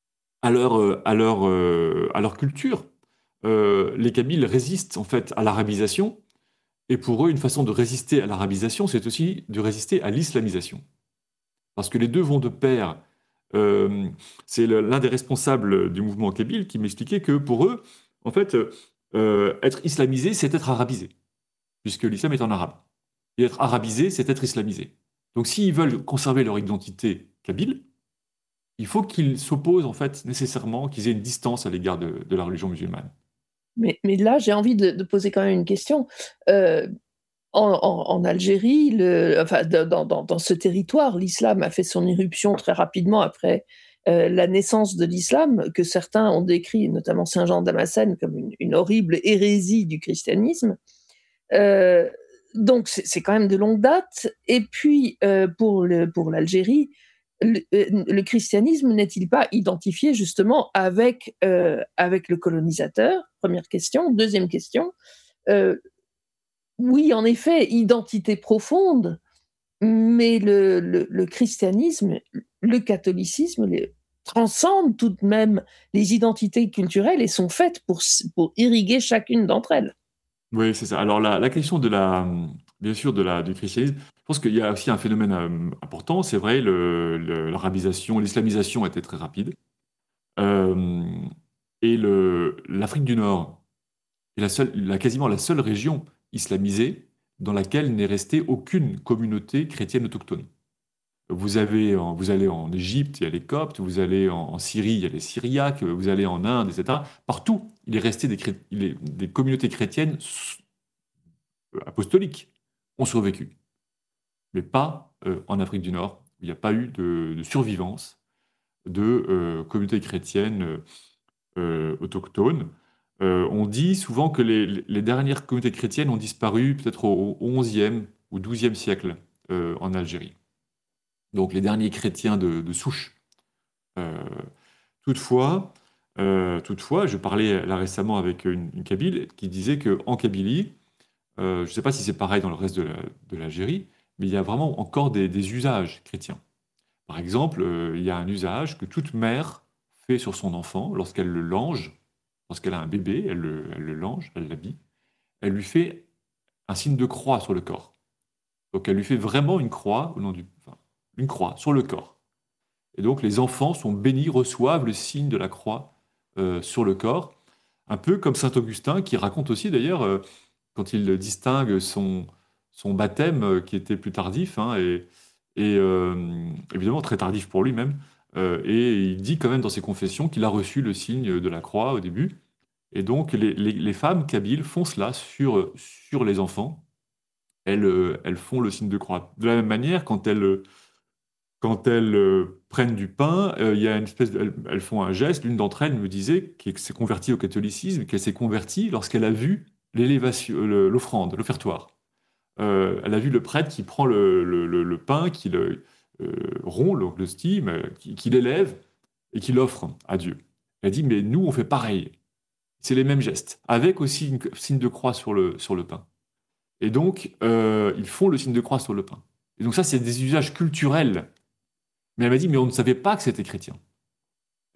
à leur culture. Les Kabyles résistent en fait à l'arabisation, et pour eux, une façon de résister à l'arabisation, c'est aussi de résister à l'islamisation. Parce que les deux vont de pair. Euh, c'est l'un des responsables du mouvement kabyle qui m'expliquait que pour eux, en fait, être islamisé, c'est être arabisé, puisque l'islam est en arabe. Et être arabisé, c'est être islamisé. Donc s'ils veulent conserver leur identité kabyle, il faut qu'ils s'opposent en fait nécessairement, qu'ils aient une distance à l'égard de la religion musulmane. Mais là, j'ai envie de poser quand même une question. Euh, en Algérie, enfin, dans ce territoire, l'islam a fait son irruption très rapidement après la naissance de l'islam, que certains ont décrit, notamment Saint Jean Damascène, comme une horrible hérésie du christianisme. Euh, donc c'est quand même de longue date. Et puis pour l'Algérie, le christianisme n'est-il pas identifié justement avec le colonisateur? Première question. Deuxième question. Euh, oui, en effet, identité profonde, mais le christianisme, le catholicisme transcendent tout de même les identités culturelles et sont faites pour irriguer chacune d'entre elles. Oui, c'est ça. Alors la question bien sûr, du christianisme, je pense qu'il y a aussi un phénomène important. C'est vrai, l'arabisation, l'islamisation a été très rapide. Euh, et l'Afrique du Nord est quasiment la seule région islamisée dans laquelle n'est restée aucune communauté chrétienne autochtone. Vous allez en Égypte, il y a les Coptes, vous allez en Syrie, il y a les Syriaques, vous allez en Inde, etc. Partout, il est resté des communautés chrétiennes apostoliques ont survécu, mais pas en Afrique du Nord, où il n'y a pas eu de survivance de communautés chrétiennes autochtones. On dit souvent que les dernières communautés chrétiennes ont disparu peut-être au XIe ou XIIe siècle en Algérie. Donc les derniers chrétiens de souche. Euh, toutefois, toutefois, je parlais là récemment avec une Kabyle qui disait qu'en Kabylie, je ne sais pas si c'est pareil dans le reste de l'Algérie, mais il y a vraiment encore des usages chrétiens. Par exemple, il y a un usage que toute mère fait sur son enfant lorsqu'elle le lange, lorsqu'elle a un bébé, elle le lange, elle l'habille, elle lui fait un signe de croix sur le corps. Donc elle lui fait vraiment une croix, une croix sur le corps. Et donc les enfants sont bénis, reçoivent le signe de la croix sur le corps, un peu comme saint Augustin qui raconte aussi d'ailleurs quand il distingue son baptême qui était plus tardif hein, et évidemment très tardif pour lui-même. Et il dit quand même dans ses confessions qu'il a reçu le signe de la croix au début. Et donc les femmes kabyles font cela sur les enfants. Elles font le signe de croix. De la même manière, quand elles prennent du pain, il y a une espèce elles font un geste. L'une d'entre elles me disait qu'elle s'est convertie au catholicisme, qu'elle s'est convertie lorsqu'elle a vu l'offrande, l'offertoire. Elle a vu le prêtre qui prend le pain, qui le rompt, l'hostie, qui l'élève et qui l'offre à Dieu. Elle dit, mais nous, on fait pareil. C'est les mêmes gestes, avec aussi une signe de croix sur le pain. Et donc, ils font le signe de croix sur le pain. Et donc ça, c'est des usages culturels. Mais elle m'a dit, mais on ne savait pas que c'était chrétien.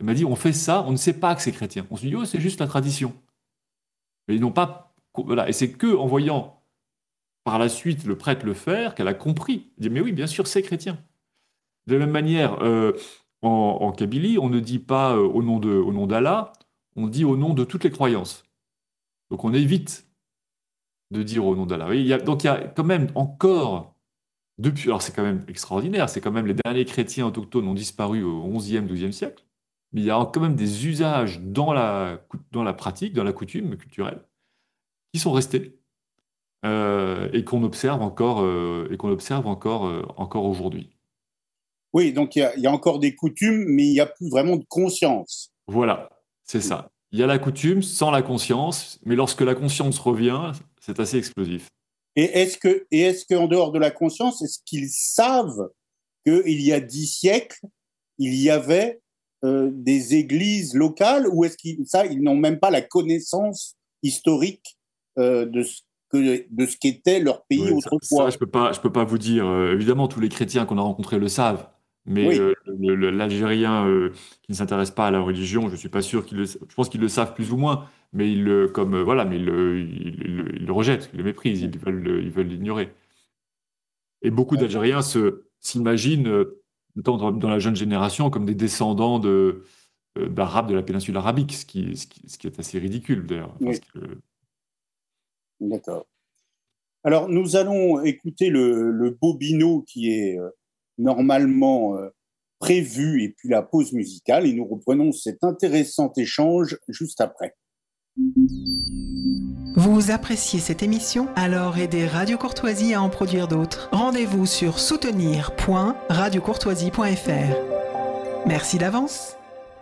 Il m'a dit, on fait ça, on ne sait pas que c'est chrétien. On se dit, oh, c'est juste la tradition. Mais ils n'ont pas... Voilà. Et c'est que en voyant par la suite le prêtre le faire qu'elle a compris. Elle dit, mais oui, bien sûr, c'est chrétien. De la même manière, en Kabylie, on ne dit pas au nom d'Allah, on dit au nom de toutes les croyances. Donc on évite de dire au nom d'Allah. Oui, donc il y a quand même encore, depuis, alors c'est quand même extraordinaire, c'est quand même les derniers chrétiens autochtones ont disparu au XIe, XIIe siècle, mais il y a quand même des usages dans la pratique, dans la coutume culturelle, qui sont restés et qu'on observe encore aujourd'hui. Oui, donc il y a encore des coutumes, mais il n'y a plus vraiment de conscience. Voilà, c'est ça. Il y a la coutume sans la conscience, mais lorsque la conscience revient, c'est assez explosif. Et est-ce qu'en dehors de la conscience, est-ce qu'ils savent qu'il y a 10 siècles, il y avait des églises locales, ou est-ce ils n'ont même pas la connaissance historique de ce qu'était leur pays Ouais, autrefois? je peux pas vous dire. Évidemment, tous les chrétiens qu'on a rencontrés le savent, mais Oui, l'Algérien qui ne s'intéresse pas à la religion, je suis pas sûr je pense qu'ils le savent plus ou moins, mais voilà, mais ils le rejettent, ils le méprisent, ils veulent l'ignorer. Et beaucoup d'Algériens s'imaginent, notamment dans la jeune génération, comme des descendants d'Arabes de la péninsule arabique, ce qui est assez ridicule d'ailleurs. Enfin, oui, d'accord. Alors, nous allons écouter le Bobino qui est normalement prévu, et puis la pause musicale, et nous reprenons cet intéressant échange juste après. Vous appréciez cette émission? Alors aidez Radio Courtoisie à en produire d'autres. Rendez-vous sur soutenir.radiocourtoisie.fr. Merci d'avance.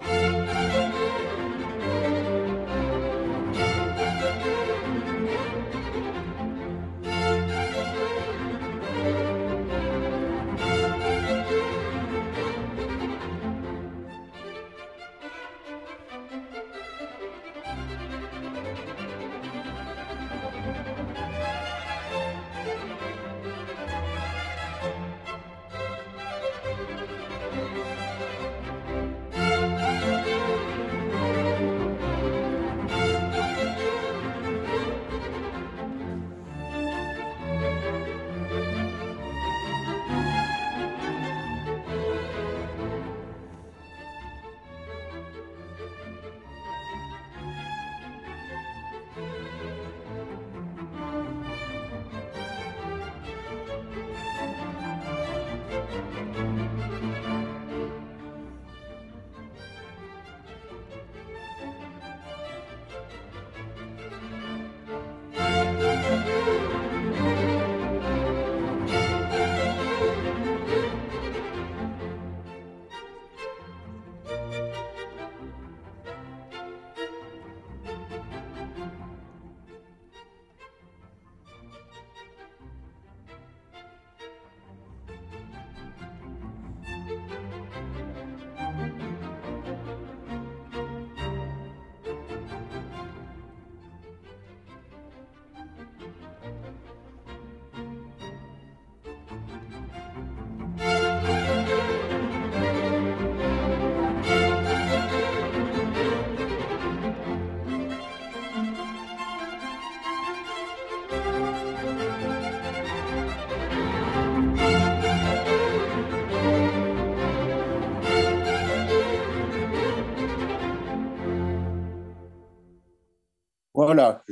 Voilà,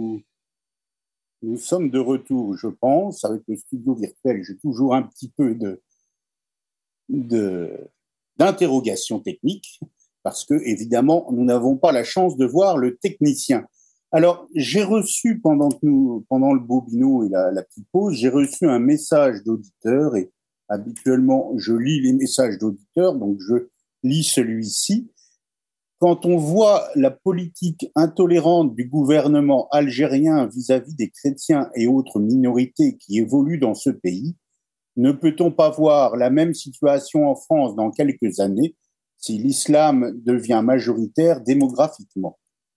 nous sommes de retour, je pense, avec le studio virtuel. J'ai toujours un petit peu d'interrogation technique, parce que, évidemment, nous n'avons pas la chance de voir le technicien. Alors, j'ai reçu, pendant le Bobino et la petite pause, j'ai reçu un message d'auditeur, et habituellement, je lis les messages d'auditeurs, donc je lis celui-ci. Quand on voit la politique intolérante du gouvernement algérien vis-à-vis des chrétiens et autres minorités qui évoluent dans ce pays, ne peut-on pas voir la même situation en France dans quelques années si l'islam devient majoritaire démographiquement?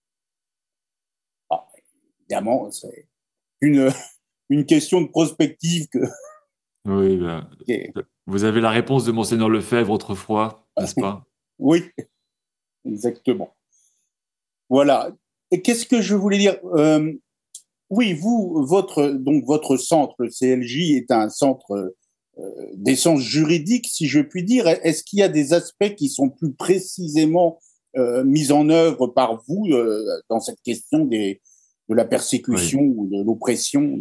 Évidemment, c'est une question de prospective que... Oui, vous avez la réponse de Monseigneur Lefebvre autrefois, n'est-ce pas? Oui. exactement. Voilà. Et qu'est-ce que je voulais dire? Oui, votre centre, le CLJ, est un centre d'essence juridique, si je puis dire. Est-ce qu'il y a des aspects qui sont plus précisément mis en œuvre par vous dans cette question de la persécution Oui, ou de l'oppression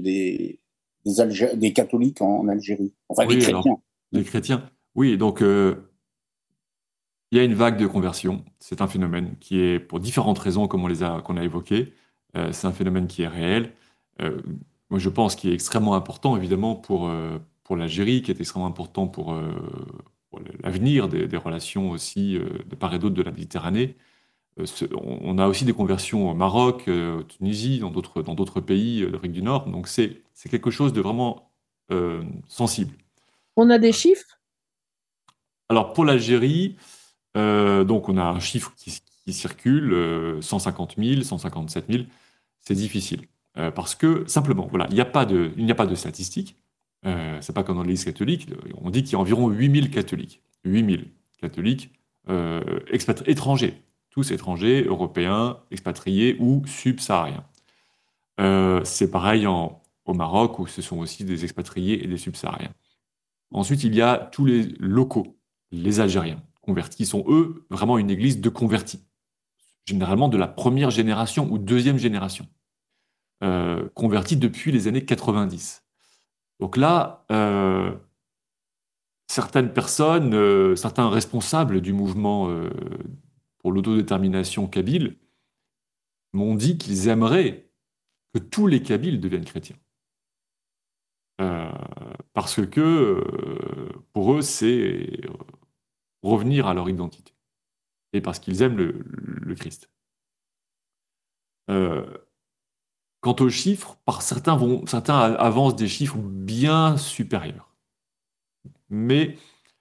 des catholiques en Algérie? Enfin, des oui, alors, chrétiens. les chrétiens. Oui, donc, il y a une vague de conversion. C'est un phénomène qui est, pour différentes raisons, comme qu'on a évoqué, c'est un phénomène qui est réel. Euh, Moi, je pense qu'il est extrêmement important, évidemment, pour l'Algérie, qui est extrêmement important pour l'avenir des relations aussi de part et d'autre de la Méditerranée. On a aussi des conversions au Maroc, en Tunisie, dans d'autres pays d'Afrique du Nord. Donc, c'est quelque chose de vraiment sensible. On a des chiffres? Alors, pour l'Algérie, donc on a un chiffre qui circule, 150 000, 157 000. C'est difficile. Parce que, simplement, voilà, il n'y a pas de statistiques. C'est pas comme dans l'Église catholique. On dit qu'il y a environ 8 000 catholiques. 8 000 catholiques étrangers. Tous étrangers, européens, expatriés ou subsahariens. C'est pareil au Maroc, où ce sont aussi des expatriés et des subsahariens. Ensuite, il y a tous les locaux, les Algériens convertis, qui sont eux vraiment une église de convertis, généralement de la première génération ou deuxième génération, convertis depuis les années 90. Donc là, certaines personnes, certains responsables du mouvement pour l'autodétermination kabyle m'ont dit qu'ils aimeraient que tous les Kabyles deviennent chrétiens. Euh, Parce que pour eux, c'est revenir à leur identité. Et parce qu'ils aiment le Christ. Euh, Quant aux chiffres, certains avancent des chiffres bien supérieurs. Mais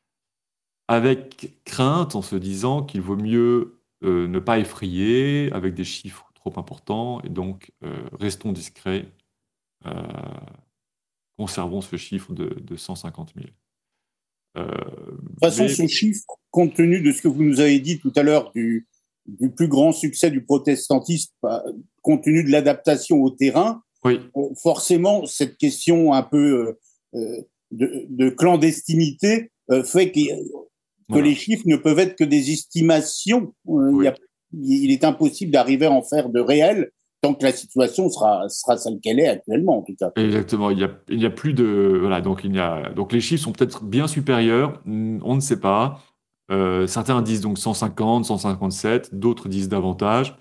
avec crainte, en se disant qu'il vaut mieux ne pas effrayer avec des chiffres trop importants, et donc restons discrets, euh, conservons ce chiffre de 150 000. De toute façon, Mais ce chiffre, compte tenu de ce que vous nous avez dit tout à l'heure du plus grand succès du protestantisme, compte tenu de l'adaptation au terrain, oui, forcément, cette question un peu de clandestinité fait que voilà. les chiffres ne peuvent être que des estimations. Oui. Il est impossible d'arriver à en faire de réel tant que la situation sera celle qu'elle est actuellement, en tout cas. Exactement, il n'y a plus de... Voilà, donc les chiffres sont peut-être bien supérieurs, on ne sait pas. Certains disent donc 150, 157, d'autres disent davantage.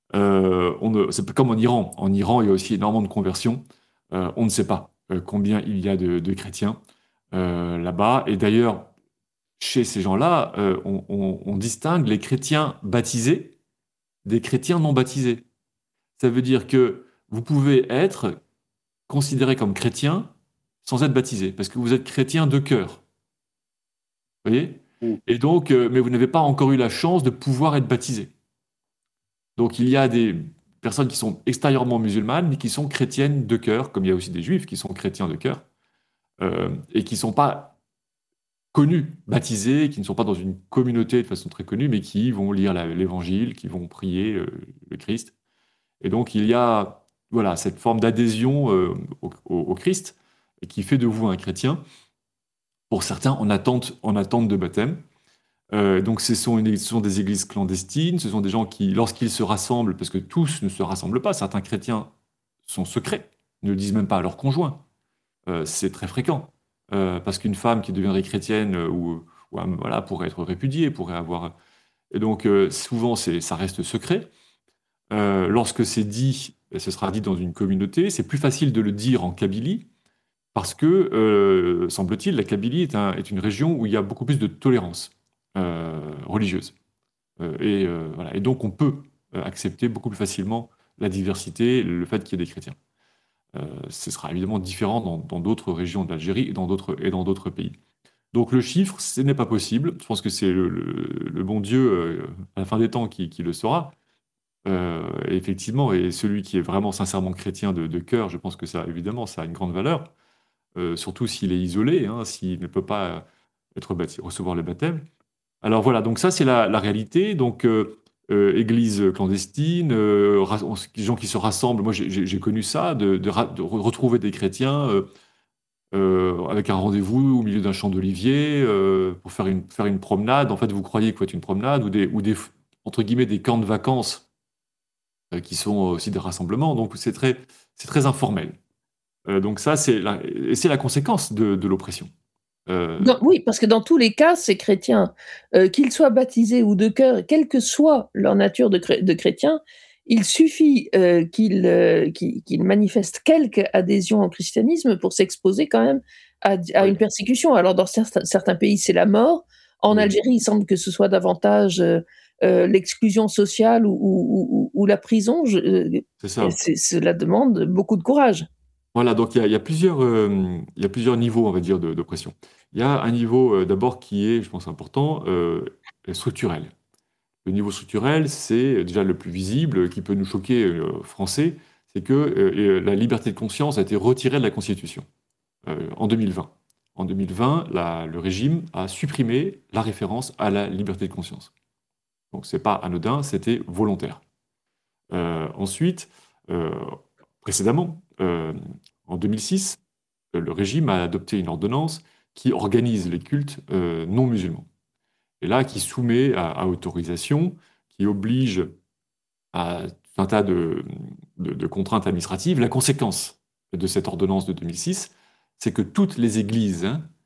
C'est comme en Iran. En Iran, il y a aussi énormément de conversions. On ne sait pas combien il y a de chrétiens là-bas. Et d'ailleurs, chez ces gens-là, on distingue les chrétiens baptisés des chrétiens non baptisés. Ça veut dire que vous pouvez être considéré comme chrétien sans être baptisé, parce que vous êtes chrétien de cœur. Vous voyez? Mm. Et donc, mais vous n'avez pas encore eu la chance de pouvoir être baptisé. Donc il y a des personnes qui sont extérieurement musulmanes, mais qui sont chrétiennes de cœur, comme il y a aussi des juifs qui sont chrétiens de cœur, et qui ne sont pas connus, baptisés, qui ne sont pas dans une communauté de façon très connue, mais qui vont lire l'évangile, qui vont prier le Christ. Et donc il y a voilà, cette forme d'adhésion au Christ, et qui fait de vous un chrétien, pour certains en attente de baptême. Donc ce sont des églises clandestines, ce sont des gens qui, lorsqu'ils se rassemblent, parce que tous ne se rassemblent pas, certains chrétiens sont secrets, ne le disent même pas à leur conjoint. C'est très fréquent. Parce qu'une femme qui deviendrait chrétienne voilà, pourrait être répudiée, pourrait avoir... Et donc souvent ça reste secret. Lorsque c'est dit, ce sera dit dans une communauté, c'est plus facile de le dire en Kabylie, parce que, semble-t-il, la Kabylie est une région où il y a beaucoup plus de tolérance religieuse. Voilà. Et donc, on peut accepter beaucoup plus facilement la diversité, le fait qu'il y ait des chrétiens. Ce sera évidemment différent dans d'autres régions d'Algérie et dans d'autres pays. Donc, le chiffre, ce n'est pas possible. Je pense que c'est le bon Dieu, à la fin des temps, qui le saura. Effectivement, et celui qui est vraiment sincèrement chrétien de cœur, je pense que ça, évidemment, ça a une grande valeur. Surtout s'il est isolé, hein, s'il ne peut pas recevoir le baptême. Alors voilà, donc ça c'est la réalité. Donc églises clandestines, gens qui se rassemblent. Moi, j'ai connu ça, de retrouver des chrétiens avec un rendez-vous au milieu d'un champ d'olivier pour faire une promenade. En fait, vous croyez que vous faites une promenade, ou des, entre guillemets, des camps de vacances qui sont aussi des rassemblements. Donc, c'est très informel. Donc ça, c'est la conséquence de l'oppression. Oui, parce que dans tous les cas, ces chrétiens, qu'ils soient baptisés ou de cœur, quelle que soit leur nature de chrétien, il suffit qu'ils manifestent quelque adhésion au christianisme pour s'exposer quand même à une persécution. Alors dans certains pays, c'est la mort. En Oui. Algérie, il semble que ce soit davantage l'exclusion sociale ou la prison. C'est ça. Cela demande beaucoup de courage. Voilà, donc il y a plusieurs niveaux, on va dire, d'oppression. Il y a un niveau d'abord qui est, je pense, important, structurel. Le niveau structurel, c'est déjà le plus visible, qui peut nous choquer français, c'est que la liberté de conscience a été retirée de la Constitution en 2020. En 2020, le régime a supprimé la référence à la liberté de conscience. Donc c'est pas anodin, c'était volontaire. Ensuite, précédemment, en 2006, le régime a adopté une ordonnance qui organise les cultes non musulmans. Et là, qui soumet à autorisation, qui oblige à tout un tas de contraintes administratives. La conséquence de cette ordonnance de 2006, c'est que toutes les églises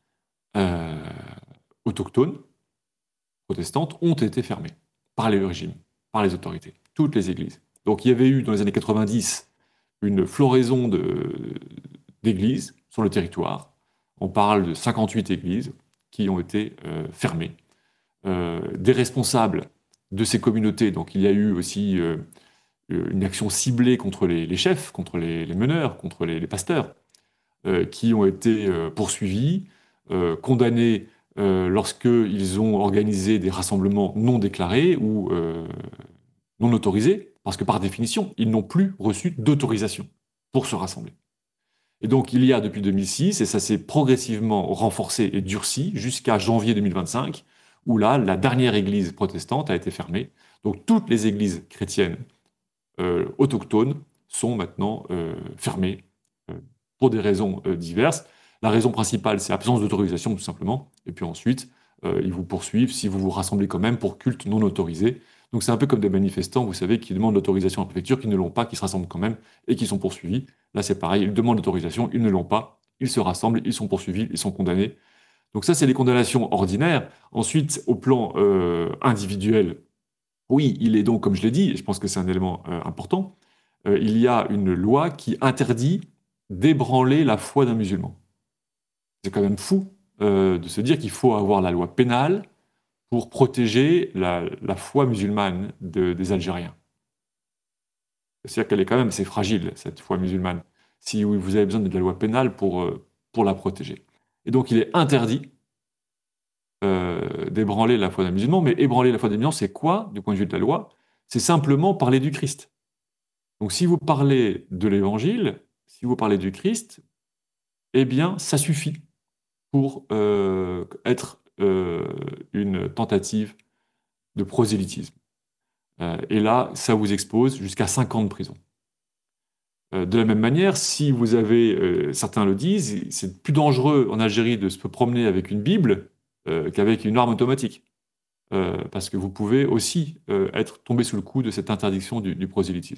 autochtones, protestantes, ont été fermées par le régime, par les autorités. Toutes les églises. Donc il y avait eu, dans les années 90, une floraison d'églises sur le territoire. On parle de 58 églises qui ont été fermées. Des responsables de ces communautés, donc il y a eu aussi une action ciblée contre les chefs, contre les meneurs, contre les pasteurs, qui ont été poursuivis, condamnés lorsqu'ils ont organisé des rassemblements non déclarés ou non autorisés, parce que par définition, ils n'ont plus reçu d'autorisation pour se rassembler. Et donc il y a depuis 2006, et ça s'est progressivement renforcé et durci jusqu'à janvier 2025, où là, la dernière église protestante a été fermée. Donc toutes les églises chrétiennes autochtones sont maintenant fermées pour des raisons diverses. La raison principale, c'est absence d'autorisation, tout simplement. Et puis ensuite, ils vous poursuivent si vous vous rassemblez quand même pour culte non autorisé. Donc c'est un peu comme des manifestants, vous savez, qui demandent l'autorisation à la préfecture, qui ne l'ont pas, qui se rassemblent quand même et qui sont poursuivis. Là, c'est pareil, ils demandent l'autorisation, ils ne l'ont pas, ils se rassemblent, ils sont poursuivis, ils sont condamnés. Donc ça, c'est les condamnations ordinaires. Ensuite, au plan individuel, oui, il est donc, comme je l'ai dit, et je pense que c'est un élément important, il y a une loi qui interdit d'ébranler la foi d'un musulman. C'est quand même fou de se dire qu'il faut avoir la loi pénale pour protéger la foi musulmane des Algériens. C'est-à-dire qu'elle est quand même assez fragile, cette foi musulmane, si vous avez besoin de la loi pénale pour la protéger. Et donc il est interdit d'ébranler la foi d'un musulman, mais ébranler la foi d'un musulman, c'est quoi, du point de vue de la loi? C'est simplement parler du Christ. Donc si vous parlez de l'Évangile, si vous parlez du Christ, eh bien, ça suffit pour être une tentative de prosélytisme. Et là, ça vous expose jusqu'à 5 ans de prison. De la même manière, si vous avez, certains le disent, c'est plus dangereux en Algérie de se promener avec une Bible qu'avec une arme automatique. Parce que vous pouvez aussi être tombé sous le coup de cette interdiction du prosélytisme.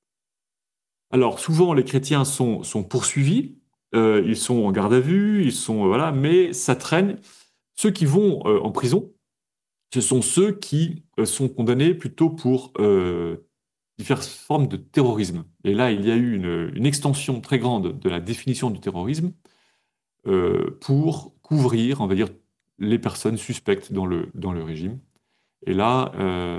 Alors, souvent, les chrétiens sont poursuivis, ils sont en garde à vue, voilà, mais ça traîne. Ceux qui vont en prison, ce sont ceux qui sont condamnés plutôt pour diverses formes de terrorisme. Et là, il y a eu une extension très grande de la définition du terrorisme pour couvrir, on va dire, les personnes suspectes dans le régime. Et là,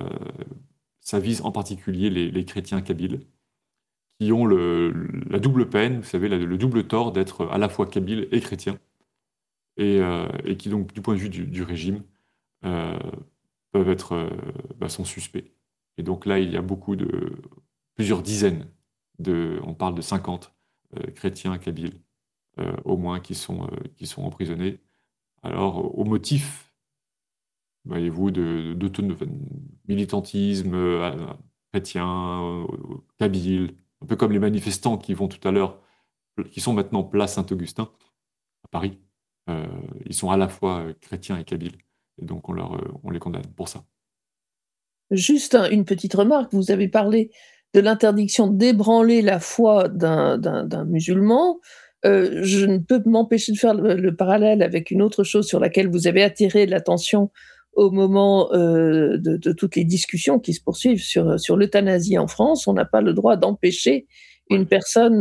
ça vise en particulier les chrétiens kabyles, qui ont la double peine, vous savez, le double tort d'être à la fois kabyle et chrétien, et qui donc, du point de vue du régime, peuvent être, sont suspects. Et donc là, il y a plusieurs dizaines, on parle de 50 chrétiens kabyles, au moins, qui sont emprisonnés. Alors, au motif voyez-vous, de militantisme chrétien, kabyle, un peu comme les manifestants qui vont tout à l'heure, qui sont maintenant place Saint-Augustin à Paris. Ils sont à la fois chrétiens et kabyles, et donc on les condamne pour ça. Juste une petite remarque, vous avez parlé de l'interdiction d'ébranler la foi d'un musulman. Je ne peux m'empêcher de faire le parallèle avec une autre chose sur laquelle vous avez attiré l'attention au moment de toutes les discussions qui se poursuivent sur l'euthanasie en France. On n'a pas le droit d'empêcher une personne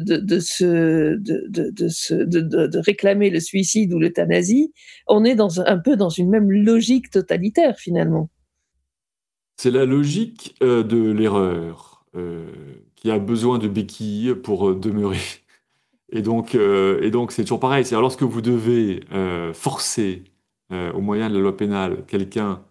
de réclamer le suicide ou l'euthanasie. On est un peu dans une même logique totalitaire finalement. C'est la logique de l'erreur qui a besoin de béquilles pour demeurer. Et donc c'est toujours pareil. C'est lorsque vous devez forcer, au moyen de la loi pénale, quelqu'un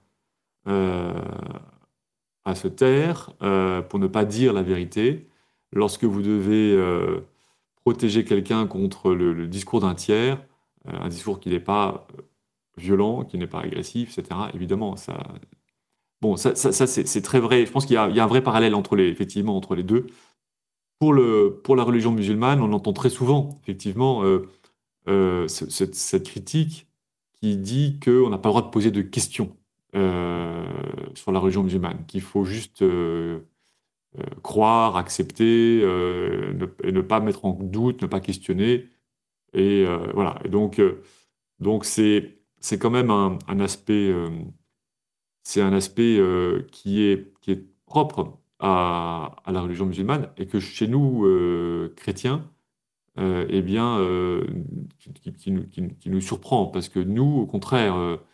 à se taire pour ne pas dire la vérité, lorsque vous devez protéger quelqu'un contre le discours d'un tiers, un discours qui n'est pas violent, qui n'est pas agressif, etc. Évidemment, ça. Bon, ça c'est très vrai. Je pense qu'il y a un vrai parallèle effectivement, entre les deux. Pour la religion musulmane, on entend très souvent, effectivement, cette critique qui dit qu'on n'a pas le droit de poser de questions sur la religion musulmane, qu'il faut juste croire, accepter, et ne pas mettre en doute, ne pas questionner. Et voilà. Et donc c'est quand même un aspect. C'est un aspect qui est propre à la religion musulmane et que chez nous, chrétiens, eh bien, qui nous surprend parce que nous, au contraire,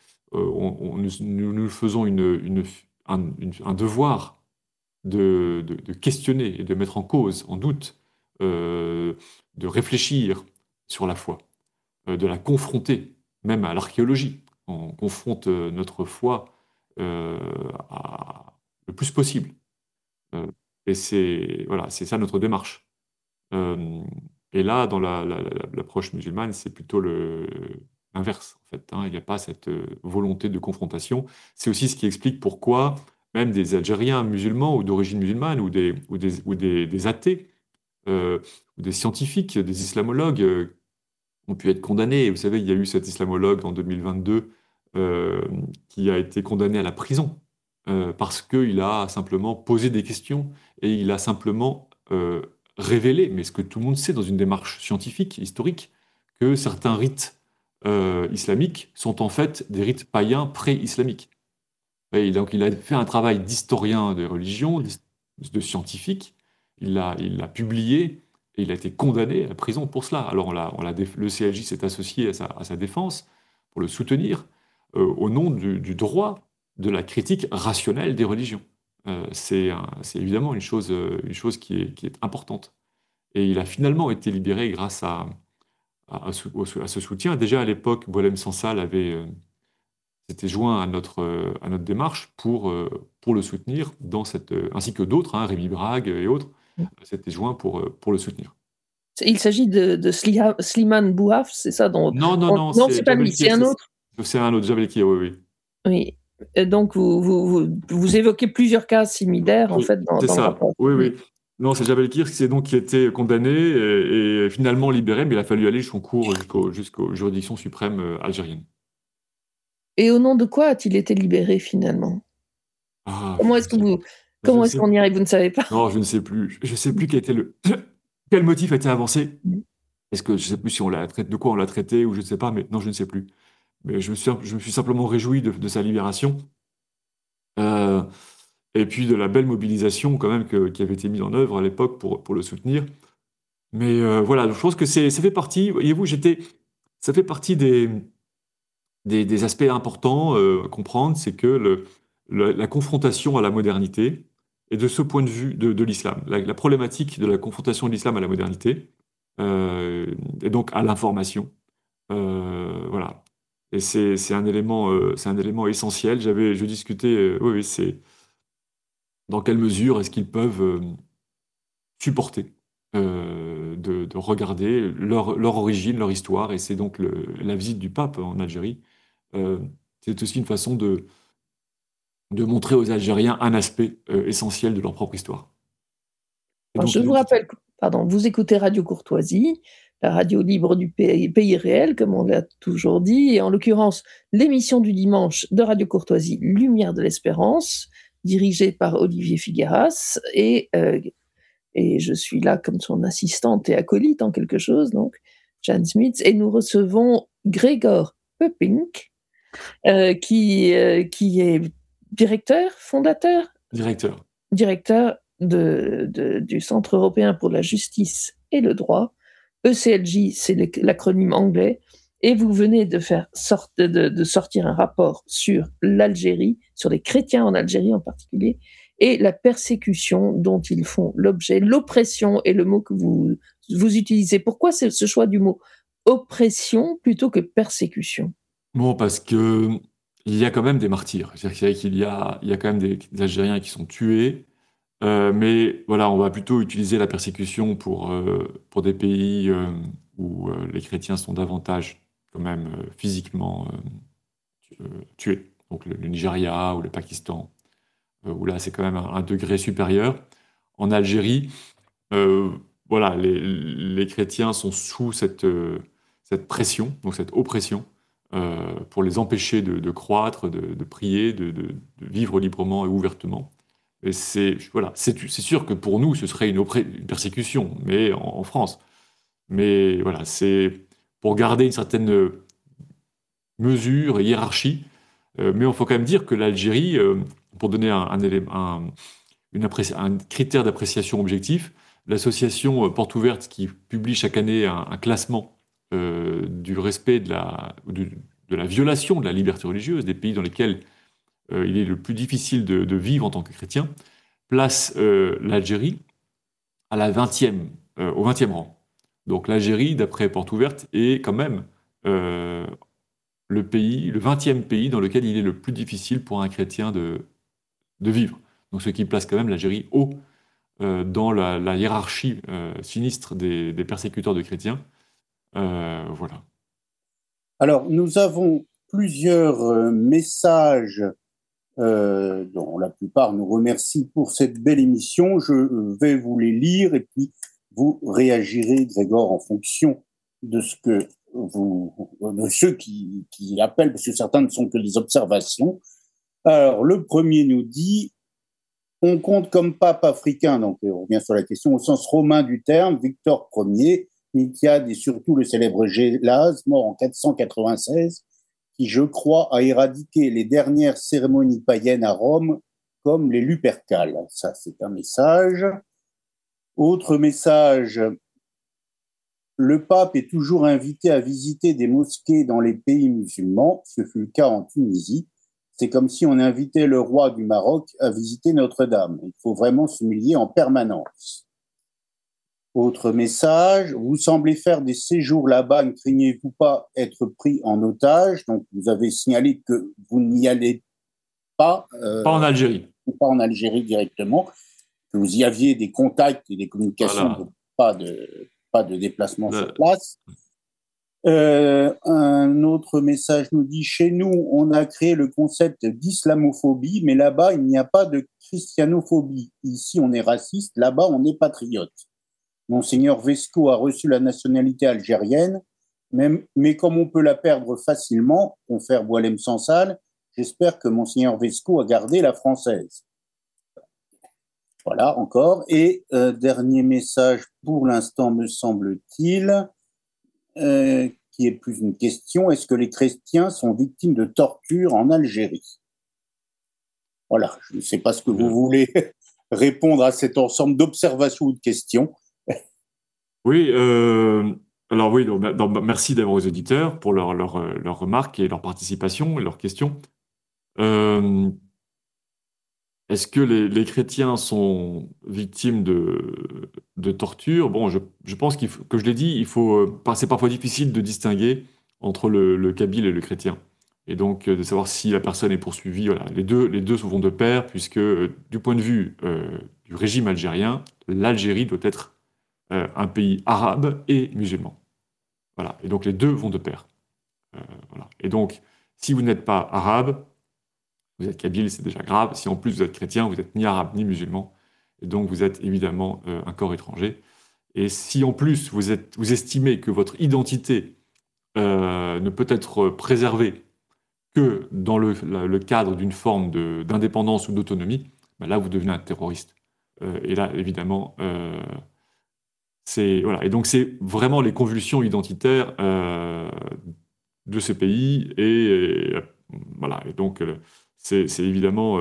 nous faisons un devoir de questionner et de mettre en cause, en doute, de réfléchir sur la foi, de la confronter, même à l'archéologie. On confronte notre foi euh, le plus possible. Euh, et voilà, c'est ça notre démarche. Euh, et là, dans l'approche musulmane, c'est plutôt l'inverse, en fait, hein. Il n'y a pas cette volonté de confrontation. C'est aussi ce qui explique pourquoi même des Algériens musulmans ou d'origine musulmane ou des athées euh, ou des scientifiques, des islamologues ont pu être condamnés. Vous savez, il y a eu cet islamologue en 2022 euh, qui a été condamné à la prison parce qu'il a simplement posé des questions et il a simplement révélé, mais ce que tout le monde sait dans une démarche scientifique, historique, que certains rites islamiques sont en fait des rites païens pré-islamiques. Et donc il a fait un travail d'historien de religion, de scientifique, il l'a publié et il a été condamné à la prison pour cela. Alors le CLJ s'est associé à sa défense pour le soutenir au nom du droit de la critique rationnelle des religions. C'est évidemment une chose qui est importante. Et il a finalement été libéré grâce à ce soutien. Déjà à l'époque, Boualem Sansal s'était joint à notre démarche pour le soutenir ainsi que d'autres, hein, Rémi Brague et autres, s'étaient joints pour le soutenir. Il s'agit de Slimane Bouhaf, c'est ça dont Non, non, non, non, c'est c'est pas lui, c'est Jabel Kir, un autre. c'est un autre, Jabel Kir, oui, oui. Oui. Donc vous évoquez plusieurs cas similaires en Oui, fait dans c'est le ça, rapport. oui, oui. Non, c'est Jabel Kir qui était condamné et finalement libéré, mais il a fallu aller son cours jusqu'aux juridictions suprêmes algériennes. Et au nom de quoi a-t-il été libéré finalement? Ah, Comment est-ce je ne comment est-ce sais, qu'on y arrive? Vous ne savez pas? non, je ne sais plus. Je ne sais plus quel motif a été avancé. Est-ce que je ne sais plus si on l'a traité, de quoi on l'a traité ou je ne sais pas, mais non, je ne sais plus. Mais je me suis simplement réjoui de sa libération. Euh, et puis de la belle mobilisation quand même qui avait été mise en œuvre à l'époque pour le soutenir. Mais voilà, je pense que ça fait partie, voyez-vous, ça fait partie des aspects importants à comprendre, c'est que la confrontation à la modernité, et de ce point de vue de l'islam, la problématique de la confrontation de l'islam à la modernité, et donc à l'information, voilà. Et c'est un élément essentiel. Je discutais, oui, oui, c'est dans quelle mesure est-ce qu'ils peuvent supporter de regarder leur origine, leur histoire, et c'est donc la visite du pape en Algérie. c'est aussi une façon de montrer aux Algériens un aspect essentiel de leur propre histoire. Alors, je vous rappelle, vous écoutez Radio Courtoisie, la radio libre du pays réel, comme on l'a toujours dit, et en l'occurrence, l'émission du dimanche de Radio Courtoisie, Lumière de l'Espérance, dirigée par Olivier Figueras, et je suis là comme son assistante et acolyte en quelque chose, donc Jan Smith, et nous recevons Gregor Pöpping, qui est fondateur du Centre européen pour la justice et le droit. ECLJ, c'est l'acronyme anglais, et vous venez de sortir un rapport sur l'Algérie, sur les chrétiens en Algérie en particulier, et la persécution dont ils font l'objet. L'oppression est le mot que vous utilisez. Pourquoi ce choix du mot oppression plutôt que persécution? Bon, parce que il y a quand même des martyrs. C'est-à-dire qu'il y a quand même des Algériens qui sont tués. Mais voilà, on va plutôt utiliser la persécution pour des pays où les chrétiens sont davantage quand même physiquement tués. Donc le Nigeria ou le Pakistan, où là c'est quand même un degré supérieur. En Algérie, voilà, les chrétiens sont sous cette pression, donc cette oppression, pour les empêcher de croître, de prier, de vivre librement et ouvertement. Et c'est sûr que pour nous, ce serait une persécution, mais en France. Mais voilà, c'est pour garder une certaine mesure et hiérarchie. Mais il faut quand même dire que l'Algérie, pour donner un critère d'appréciation objectif, l'association Porte Ouverte qui publie chaque année un classement du respect de la violation de la liberté religieuse des pays dans lesquels il est le plus difficile de vivre en tant que chrétien, place l'Algérie au 20e rang. Donc l'Algérie, d'après Porte Ouverte, est quand même le 20e pays dans lequel il est le plus difficile pour un chrétien de vivre. Donc ce qui place quand même l'Algérie haut dans la hiérarchie sinistre des persécuteurs de chrétiens. Voilà. Alors, nous avons plusieurs messages dont la plupart nous remercient pour cette belle émission. Je vais vous les lire et puis vous réagirez, Grégor, en fonction de ceux qui appellent, parce que certains ne sont que des observations. Alors, le premier nous dit: on compte comme pape africain, donc on revient sur la question au sens romain du terme, Victor Ier, Miltiade et surtout le célèbre Gélase, mort en 496, qui, je crois, a éradiqué les dernières cérémonies païennes à Rome, comme les Lupercales. Ça, c'est un message. Autre message: le pape est toujours invité à visiter des mosquées dans les pays musulmans. Ce fut le cas en Tunisie. C'est comme si on invitait le roi du Maroc à visiter Notre-Dame. Il faut vraiment s'humilier en permanence. Autre message: vous semblez faire des séjours là-bas, ne craignez-vous pas être pris en otage? Donc, vous avez signalé que vous n'y allez pas. Pas en Algérie. Pas en Algérie directement. Que vous y aviez des contacts et des communications, voilà. Pas de déplacement sur place. Un autre message nous dit: chez nous, on a créé le concept d'islamophobie, mais là-bas, il n'y a pas de christianophobie. Ici, on est raciste, là-bas, on est patriote. Monseigneur Vesco a reçu la nationalité algérienne, mais comme on peut la perdre facilement, confère Boilem Sansal, j'espère que Monseigneur Vesco a gardé la française. Voilà, encore. Et dernier message pour l'instant, me semble-t-il, qui est plus une question: est-ce que les chrétiens sont victimes de torture en Algérie? Voilà, je ne sais pas ce que vous voulez répondre à cet ensemble d'observations ou de questions. Oui, alors oui, donc, merci d'abord aux auditeurs pour leurs remarques et leur participation et leurs questions. Est-ce que les chrétiens sont victimes de torture? Bon, je pense que je l'ai dit, c'est parfois difficile de distinguer entre le kabyle et le chrétien. Et donc, de savoir si la personne est poursuivie. Voilà, les deux vont de pair, puisque du point de vue du régime algérien, l'Algérie doit être un pays arabe et musulman. Voilà. Et donc les deux vont de pair. Voilà. Et donc Si vous n'êtes pas arabe, vous êtes kabyle, c'est déjà grave. Si en plus vous êtes chrétien, vous n'êtes ni arabe ni musulman. Et donc vous êtes évidemment un corps étranger. Et si en plus vous estimez que votre identité ne peut être préservée que dans le cadre d'une forme d'indépendance ou d'autonomie, ben là vous devenez un terroriste. Et là, évidemment, voilà. Et donc c'est vraiment les convulsions identitaires de ce pays. Voilà. Et donc c'est évidemment,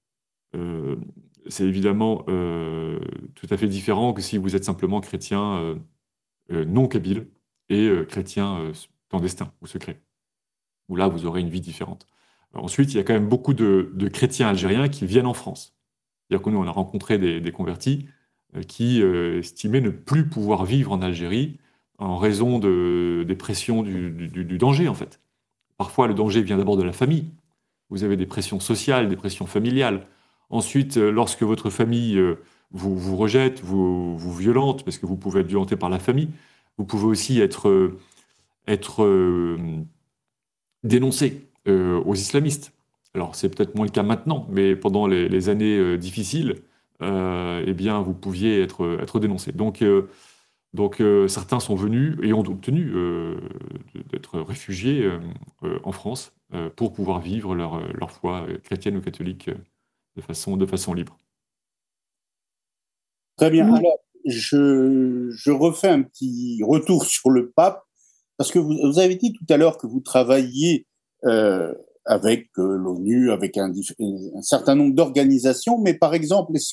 tout à fait différent que si vous êtes simplement chrétien non kabyle et chrétien clandestin ou secret, où là vous aurez une vie différente. Ensuite, il y a quand même beaucoup de chrétiens algériens qui viennent en France. C'est-à-dire que nous, on a rencontré des convertis qui estimaient ne plus pouvoir vivre en Algérie en raison des pressions du danger, en fait. Parfois, le danger vient d'abord de la famille. Vous avez des pressions sociales, des pressions familiales. Ensuite, lorsque votre famille vous rejette, vous violente, parce que vous pouvez être violenté par la famille, vous pouvez aussi être dénoncé aux islamistes. Alors, c'est peut-être moins le cas maintenant, mais pendant les années difficiles, eh bien, vous pouviez être dénoncé. Donc, certains sont venus et ont obtenu d'être réfugiés en France pour pouvoir vivre leur foi chrétienne ou catholique de façon libre. Très bien. Alors, je refais un petit retour sur le pape, parce que vous avez dit tout à l'heure que vous travailliez avec l'ONU, avec un certain nombre d'organisations, mais par exemple, est-ce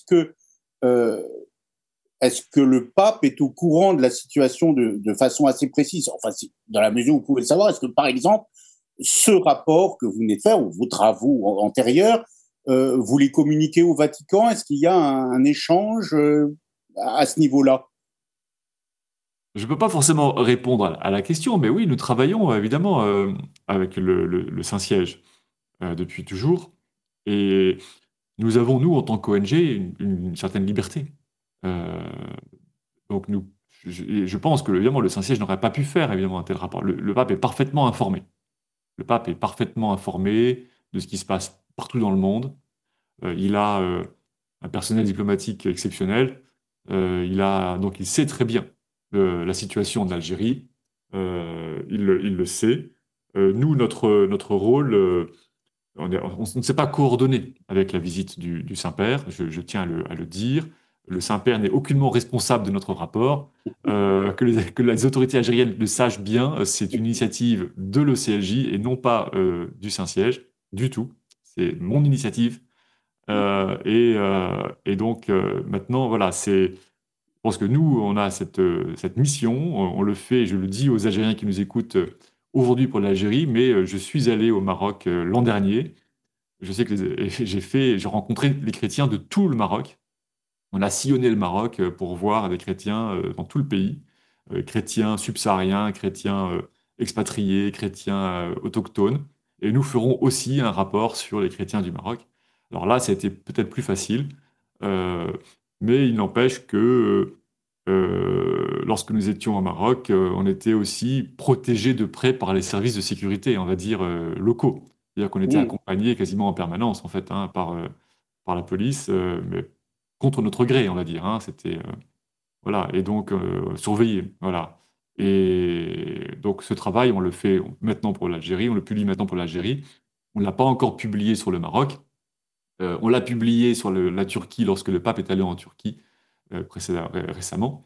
que le pape est au courant de la situation de façon assez précise? Enfin, dans la mesure où vous pouvez le savoir, est-ce que, par exemple, ce rapport que vous venez de faire, ou vos travaux antérieurs, vous les communiquez au Vatican? Est-ce qu'il y a un échange à ce niveau-là? Je ne peux pas forcément répondre à la question, mais oui, nous travaillons évidemment avec le Saint-Siège depuis toujours. Et nous avons, nous, en tant qu'ONG, une certaine liberté. Donc, je pense que, évidemment, le Saint-Siège n'aurait pas pu faire, évidemment, un tel rapport. Le pape est parfaitement informé. Le pape est parfaitement informé de ce qui se passe partout dans le monde. Il a un personnel diplomatique exceptionnel. Donc, il sait très bien la situation en Algérie. Il le sait. Nous, notre rôle, on ne s'est pas coordonné avec la visite du Saint-Père, je tiens à le dire. Le Saint-Père n'est aucunement responsable de notre rapport. Que les autorités algériennes le sachent bien, c'est une initiative de l'OCLJ et non pas du Saint-Siège, du tout. C'est mon initiative. Et donc, maintenant, voilà, je pense que nous, on a cette mission, on le fait, je le dis aux Algériens qui nous écoutent aujourd'hui pour l'Algérie, mais je suis allé au Maroc l'an dernier. Je sais que j'ai rencontré les chrétiens de tout le Maroc. On a sillonné le Maroc pour voir des chrétiens dans tout le pays, chrétiens subsahariens, chrétiens expatriés, chrétiens autochtones. Et nous ferons aussi un rapport sur les chrétiens du Maroc. Alors là, ça a été peut-être plus facile, euh, mais il n'empêche que lorsque nous étions au Maroc, on était aussi protégés de près par les services de sécurité, on va dire, locaux. C'est-à-dire qu'on était accompagnés quasiment en permanence, en fait, hein, par la police, mais contre notre gré, on va dire. Hein, c'était, voilà, et donc surveillé. Voilà. Et donc ce travail, on le fait maintenant pour l'Algérie, on le publie maintenant pour l'Algérie. On ne l'a pas encore publié sur le Maroc. On l'a publié sur la Turquie lorsque le pape est allé en Turquie récemment.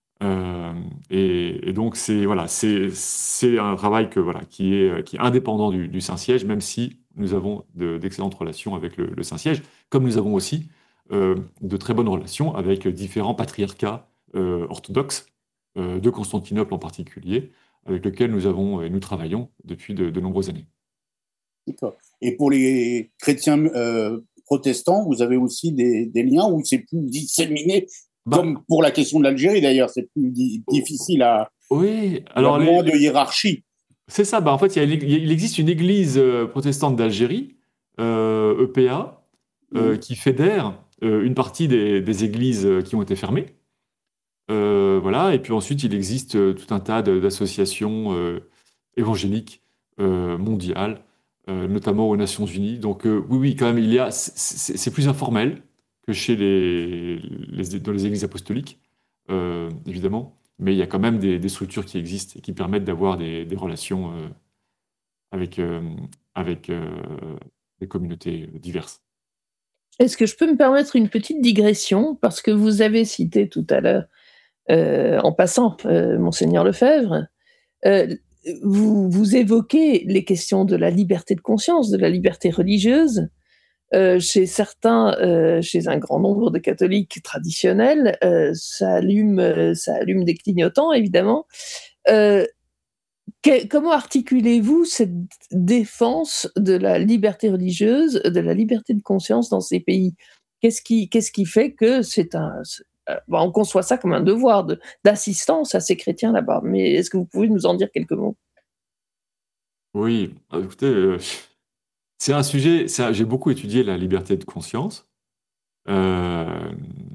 Et donc c'est voilà, c'est un travail qui est indépendant du Saint-Siège, même si nous avons d'excellentes relations avec le Saint-Siège, comme nous avons aussi de très bonnes relations avec différents patriarcats orthodoxes, de Constantinople en particulier, avec lesquels nous travaillons depuis de nombreuses années. D'accord. Et pour les chrétiens protestants, vous avez aussi des liens où c'est plus disséminé, comme pour la question de l'Algérie d'ailleurs, c'est plus difficile à... Oui, alors... Il y a moins de hiérarchie. C'est ça, en fait, il existe une église protestante d'Algérie, EPA, qui fédère une partie des églises qui ont été fermées. Voilà, et puis ensuite, il existe tout un tas d'associations évangéliques mondiales notamment aux Nations Unies. Donc oui, oui, quand même, c'est plus informel que chez dans les églises apostoliques, évidemment, mais il y a quand même des structures qui existent et qui permettent d'avoir des relations avec, avec des communautés diverses. Est-ce que je peux me permettre une petite digression? Parce que vous avez cité tout à l'heure, en passant, Monseigneur Lefebvre, euh, vous évoquez les questions de la liberté de conscience, de la liberté religieuse. Chez certains, chez un grand nombre de catholiques traditionnels, ça allume des clignotants, évidemment. Euh, Comment articulez-vous cette défense de la liberté religieuse, de la liberté de conscience dans ces pays? Qu'est-ce qui fait que on conçoit ça comme un devoir d'assistance à ces chrétiens là-bas? Mais est-ce que vous pouvez nous en dire quelques mots? Oui, écoutez, c'est un sujet, j'ai beaucoup étudié la liberté de conscience. Euh,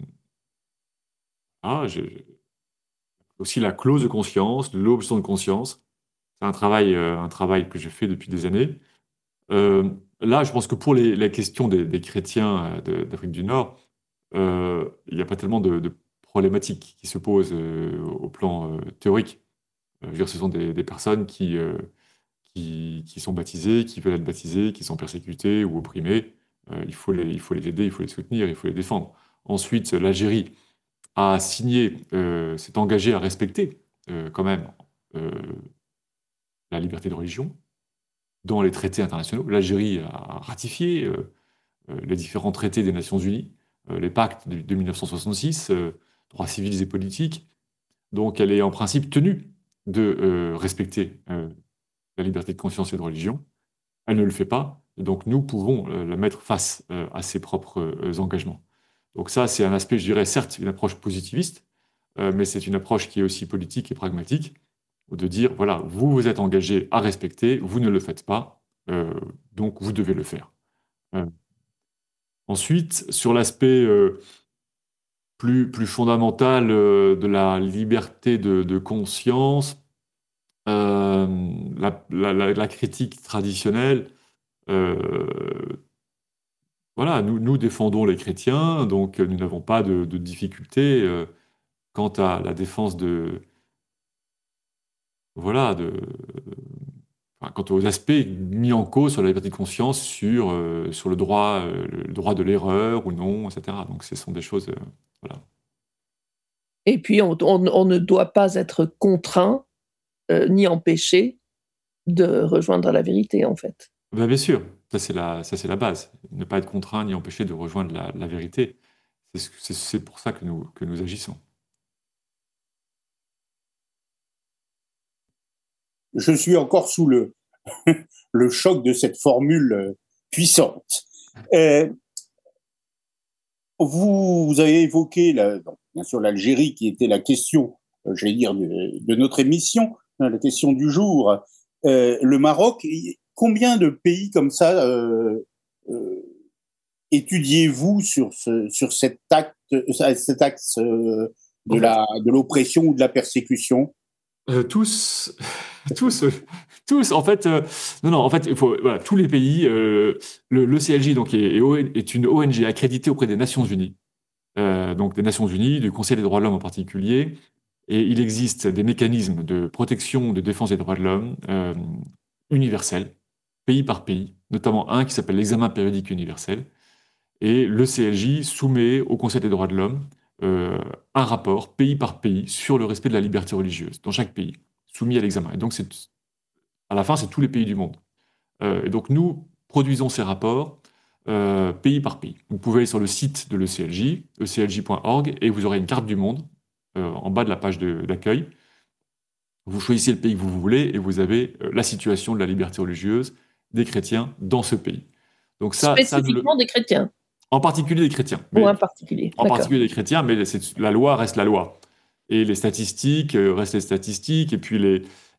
j'ai aussi la clause de conscience, l'objection de conscience. C'est un travail que je fais depuis des années. Là, je pense que pour la question des chrétiens d'Afrique du Nord, il n'y a pas tellement de problématiques qui se posent au plan théorique. Je veux dire, ce sont des personnes qui sont baptisées, qui veulent être baptisées, qui sont persécutées ou opprimées. Il faut les aider, il faut les soutenir, il faut les défendre. Ensuite, l'Algérie a signé, s'est engagée à respecter quand même euh, la liberté de religion dans les traités internationaux. L'Algérie a ratifié les différents traités des Nations Unies, les pactes de 1966, droits civils et politiques. Donc elle est en principe tenue de respecter la liberté de conscience et de religion. Elle ne le fait pas, et donc nous pouvons la mettre face à ses propres engagements. Donc ça, c'est un aspect, je dirais, certes, une approche positiviste, mais c'est une approche qui est aussi politique et pragmatique, de dire, voilà, vous vous êtes engagé à respecter, vous ne le faites pas, donc vous devez le faire. Euh, Ensuite, sur l'aspect plus fondamental de la liberté de conscience, la critique traditionnelle, euh, voilà, nous défendons les chrétiens, donc nous n'avons pas de difficulté quant à la défense voilà, enfin, quant aux aspects mis en cause sur la liberté de conscience, sur le droit de l'erreur ou non, etc. Donc ce sont des choses, voilà. Et puis, on ne doit pas être contraint, ni empêché de rejoindre la vérité, en fait. Ben, bien sûr, ça c'est la base. Ne pas être contraint ni empêché de rejoindre la vérité. C'est pour ça que nous agissons. Je suis encore sous le choc de cette formule puissante. Vous avez évoqué, bien sûr, l'Algérie, qui était la question, j'allais dire, de notre émission, la question du jour. Le Maroc, combien de pays comme ça étudiez-vous sur cet axe de l'oppression ou de la persécution? Tous, tous, en fait, non, en fait, voilà, tous les pays, le CLJ donc, est une ONG accréditée auprès des Nations Unies, donc des Nations Unies, du Conseil des droits de l'homme en particulier, et il existe des mécanismes de protection, de défense des droits de l'homme universels, pays par pays, notamment un qui s'appelle l'examen périodique universel, et le CLJ soumet au Conseil des droits de l'homme un rapport, pays par pays, sur le respect de la liberté religieuse, dans chaque pays, soumis à l'examen. Et donc, à la fin, c'est tous les pays du monde. Et donc, nous produisons ces rapports pays par pays. Vous pouvez aller sur le site de l'ECLJ, eclj.org, et vous aurez une carte du monde en bas de la page d'accueil. Vous choisissez le pays que vous voulez et vous avez la situation de la liberté religieuse des chrétiens dans ce pays. Donc Spécifiquement des chrétiens. En particulier des chrétiens. Ou en particulier. En particulier des chrétiens, mais la loi reste la loi. Et les statistiques restent les statistiques. Et puis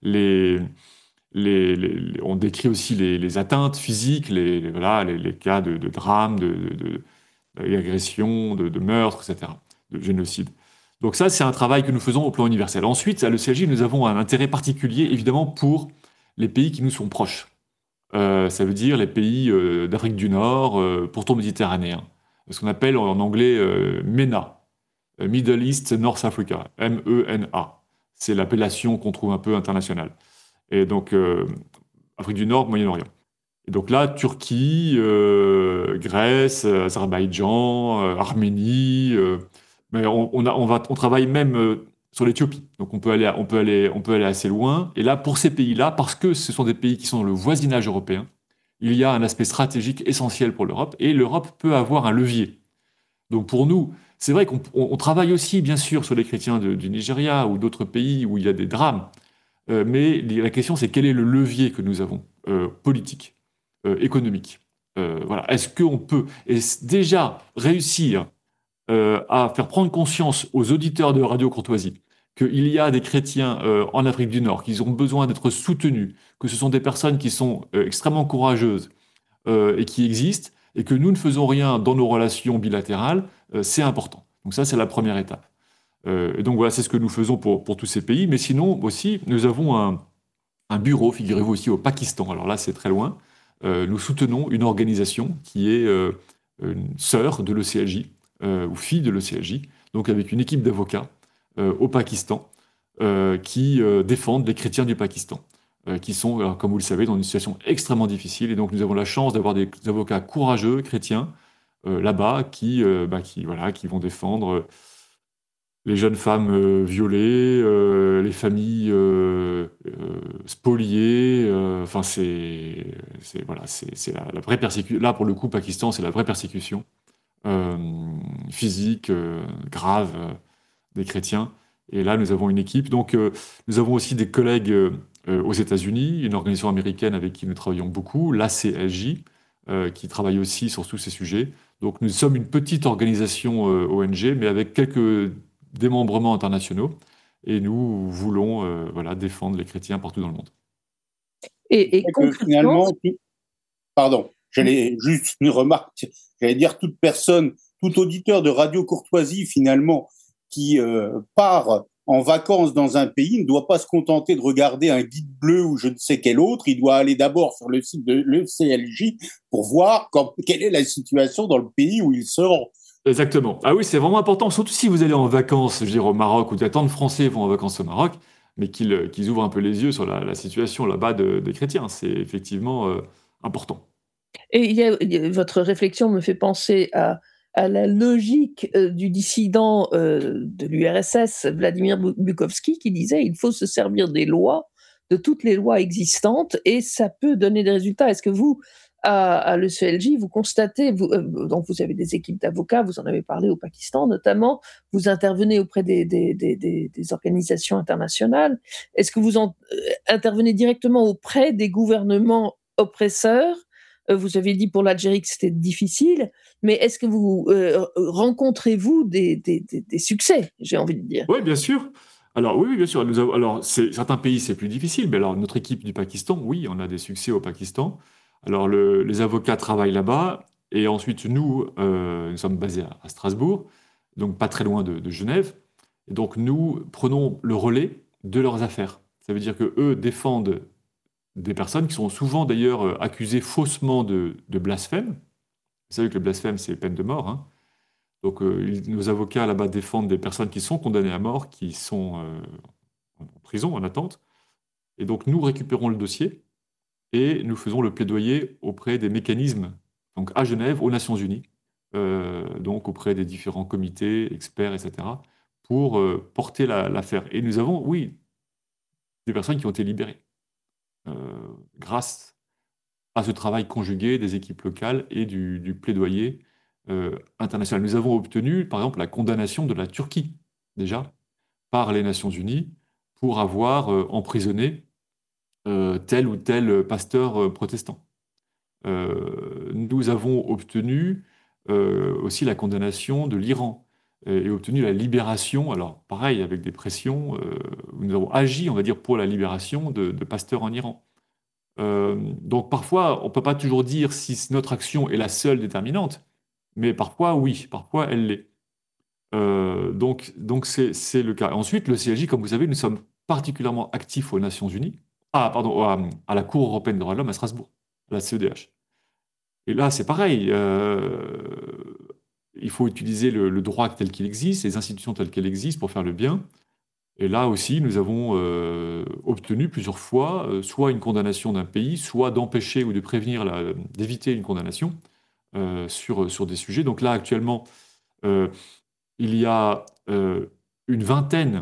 on décrit aussi les atteintes physiques, les cas de drame, d'agression, de meurtre, etc., de génocide. Donc ça, c'est un travail que nous faisons au plan universel. Ensuite, à l'ECLJ, nous avons un intérêt particulier, évidemment, pour les pays qui nous sont proches. Ça veut dire les pays d'Afrique du Nord, pourtour méditerranéen. Ce qu'on appelle en anglais MENA, Middle East North Africa, MENA. C'est l'appellation qu'on trouve un peu internationale. Et donc, Afrique du Nord, Moyen-Orient. Et donc là, Turquie, Grèce, Azerbaïdjan, Arménie, mais on travaille même sur l'Éthiopie. Donc on peut aller assez loin. Et là, pour ces pays-là, parce que ce sont des pays qui sont dans le voisinage européen, il y a un aspect stratégique essentiel pour l'Europe, et l'Europe peut avoir un levier. Donc pour nous, c'est vrai qu'on travaille aussi, bien sûr, sur les chrétiens du Nigeria ou d'autres pays où il y a des drames. Mais la question, c'est quel est le levier que nous avons, politique, économique. Voilà. Est-ce qu'on peut déjà réussir à faire prendre conscience aux auditeurs de Radio Courtoisie qu'il y a des chrétiens en Afrique du Nord qui ont besoin d'être soutenus, que ce sont des personnes qui sont extrêmement courageuses et qui existent, et que nous ne faisons rien dans nos relations bilatérales, c'est important. Donc ça, c'est la première étape. Et donc voilà, c'est ce que nous faisons pour tous ces pays. Mais sinon aussi, nous avons un bureau, figurez-vous aussi, au Pakistan. Alors là, c'est très loin. Nous soutenons une organisation qui est une sœur de l'ECLJ, ou fille de l'ECLJ, donc avec une équipe d'avocats au Pakistan, qui défendent les chrétiens du Pakistan, qui sont, comme vous le savez, dans une situation extrêmement difficile. Et donc nous avons la chance d'avoir des avocats courageux, chrétiens, là-bas, qui vont défendre les jeunes femmes violées, les familles spoliées. Enfin, voilà, c'est la vraie persécution. Là, pour le coup, Pakistan, c'est la vraie persécution euh, physique grave des chrétiens. Et là, nous avons une équipe. Donc, nous avons aussi des collègues aux États-Unis, une organisation américaine avec qui nous travaillons beaucoup, l'ACLJ, qui travaille aussi sur tous ces sujets. Donc, nous sommes une petite organisation ONG, mais avec quelques démembrements internationaux, et nous voulons voilà, défendre les chrétiens partout dans le monde. Et concrètement... Pardon, j'allais juste une remarque, j'allais dire toute personne, tout auditeur de Radio Courtoisie finalement qui part en vacances dans un pays ne doit pas se contenter de regarder un guide bleu ou je ne sais quel autre, il doit aller d'abord sur le site de l'ECLJ pour voir quelle est la situation dans le pays où il se rend. Exactement. Ah oui, c'est vraiment important, surtout si vous allez en vacances, je veux dire, au Maroc, où il y a tant de Français vont en vacances au Maroc, mais qu'ils ouvrent un peu les yeux sur la situation là-bas des chrétiens. C'est effectivement important. Et votre réflexion me fait penser à la logique du dissident de l'URSS, Vladimir Bukovski, qui disait il faut se servir des lois, de toutes les lois existantes, et ça peut donner des résultats. Est-ce que vous, à l'ECLJ, vous constatez, donc vous avez des équipes d'avocats, vous en avez parlé au Pakistan notamment, vous intervenez auprès des organisations internationales, est-ce que vous intervenez directement auprès des gouvernements oppresseurs? Vous avez dit pour l'Algérie que c'était difficile, mais est-ce que vous rencontrez-vous des succès, j'ai envie de dire? Oui, bien sûr. Alors oui, bien sûr. Certains pays, c'est plus difficile, mais alors notre équipe du Pakistan, oui, on a des succès au Pakistan. Alors les avocats travaillent là-bas, et ensuite nous sommes basés à Strasbourg, donc pas très loin de Genève. Et donc nous prenons le relais de leurs affaires. Ça veut dire que eux défendent des personnes qui sont souvent d'ailleurs accusées faussement de blasphème. Vous savez que le blasphème, c'est peine de mort, hein. Donc nos avocats là-bas défendent des personnes qui sont condamnées à mort, qui sont en prison, en attente. Et donc nous récupérons le dossier et nous faisons le plaidoyer auprès des mécanismes, donc à Genève, aux Nations Unies, donc auprès des différents comités, experts, etc., pour porter l'affaire. Et nous avons, oui, des personnes qui ont été libérées grâce à ce travail conjugué des équipes locales et du plaidoyer international. Nous avons obtenu, par exemple, la condamnation de la Turquie, déjà, par les Nations Unies, pour avoir emprisonné tel ou tel pasteur protestant. Nous avons obtenu aussi la condamnation de l'Iran et obtenu la libération, alors pareil, avec des pressions, nous avons agi, on va dire, pour la libération de pasteurs en Iran. Donc parfois, on ne peut pas toujours dire si notre action est la seule déterminante, mais parfois, oui, parfois elle l'est. Donc c'est le cas. Ensuite, le CLJ, comme vous savez, nous sommes particulièrement actifs aux Nations Unies, à la Cour européenne des droits de l'homme à Strasbourg. à la CEDH. Et là, c'est pareil. Il faut utiliser le droit tel qu'il existe, les institutions telles qu'elles existent pour faire le bien. Et là aussi, nous avons obtenu plusieurs fois soit une condamnation d'un pays, soit d'empêcher ou de prévenir, d'éviter une condamnation sur des sujets. Donc là, actuellement, il y a une vingtaine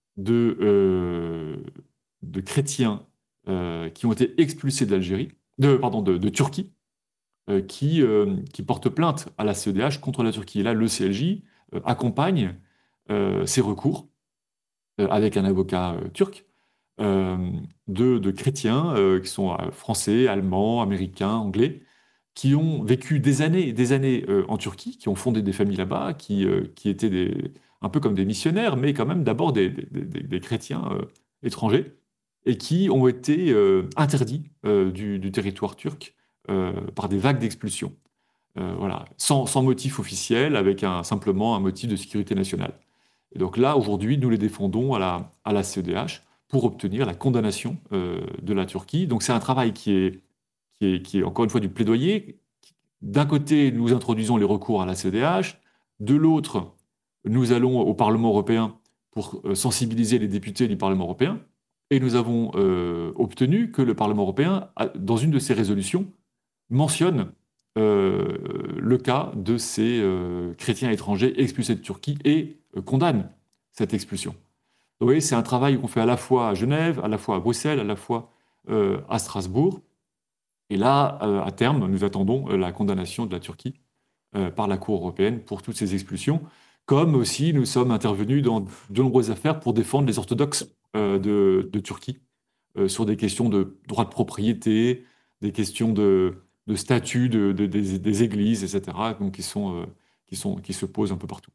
de chrétiens qui ont été expulsés d'Algérie, de Turquie, qui portent plainte à la CEDH contre la Turquie. Et là, le CLJ accompagne ces recours avec un avocat turc de chrétiens qui sont français, allemands, américains, anglais, qui ont vécu des années et des années en Turquie, qui ont fondé des familles là-bas, qui étaient un peu comme des missionnaires, mais quand même d'abord des chrétiens étrangers, et qui ont été interdits du territoire turc par des vagues d'expulsion. Voilà, sans motif officiel, avec simplement un motif de sécurité nationale. Et donc là, aujourd'hui, nous les défendons à la CEDH pour obtenir la condamnation de la Turquie. Donc c'est un travail qui est encore une fois du plaidoyer. D'un côté, nous introduisons les recours à la CEDH. De l'autre, nous allons au Parlement européen pour sensibiliser les députés du Parlement européen. Et nous avons obtenu que le Parlement européen, dans une de ses résolutions, mentionne le cas de ces chrétiens étrangers expulsés de Turquie et condamne cette expulsion. Donc, vous voyez, c'est un travail qu'on fait à la fois à Genève, à la fois à Bruxelles, à la fois à Strasbourg. Et là, à terme, nous attendons la condamnation de la Turquie par la Cour européenne pour toutes ces expulsions, comme aussi nous sommes intervenus dans de nombreuses affaires pour défendre les orthodoxes de Turquie sur des questions de droit de propriété, des questions de statut des églises, etc., donc qui se posent un peu partout.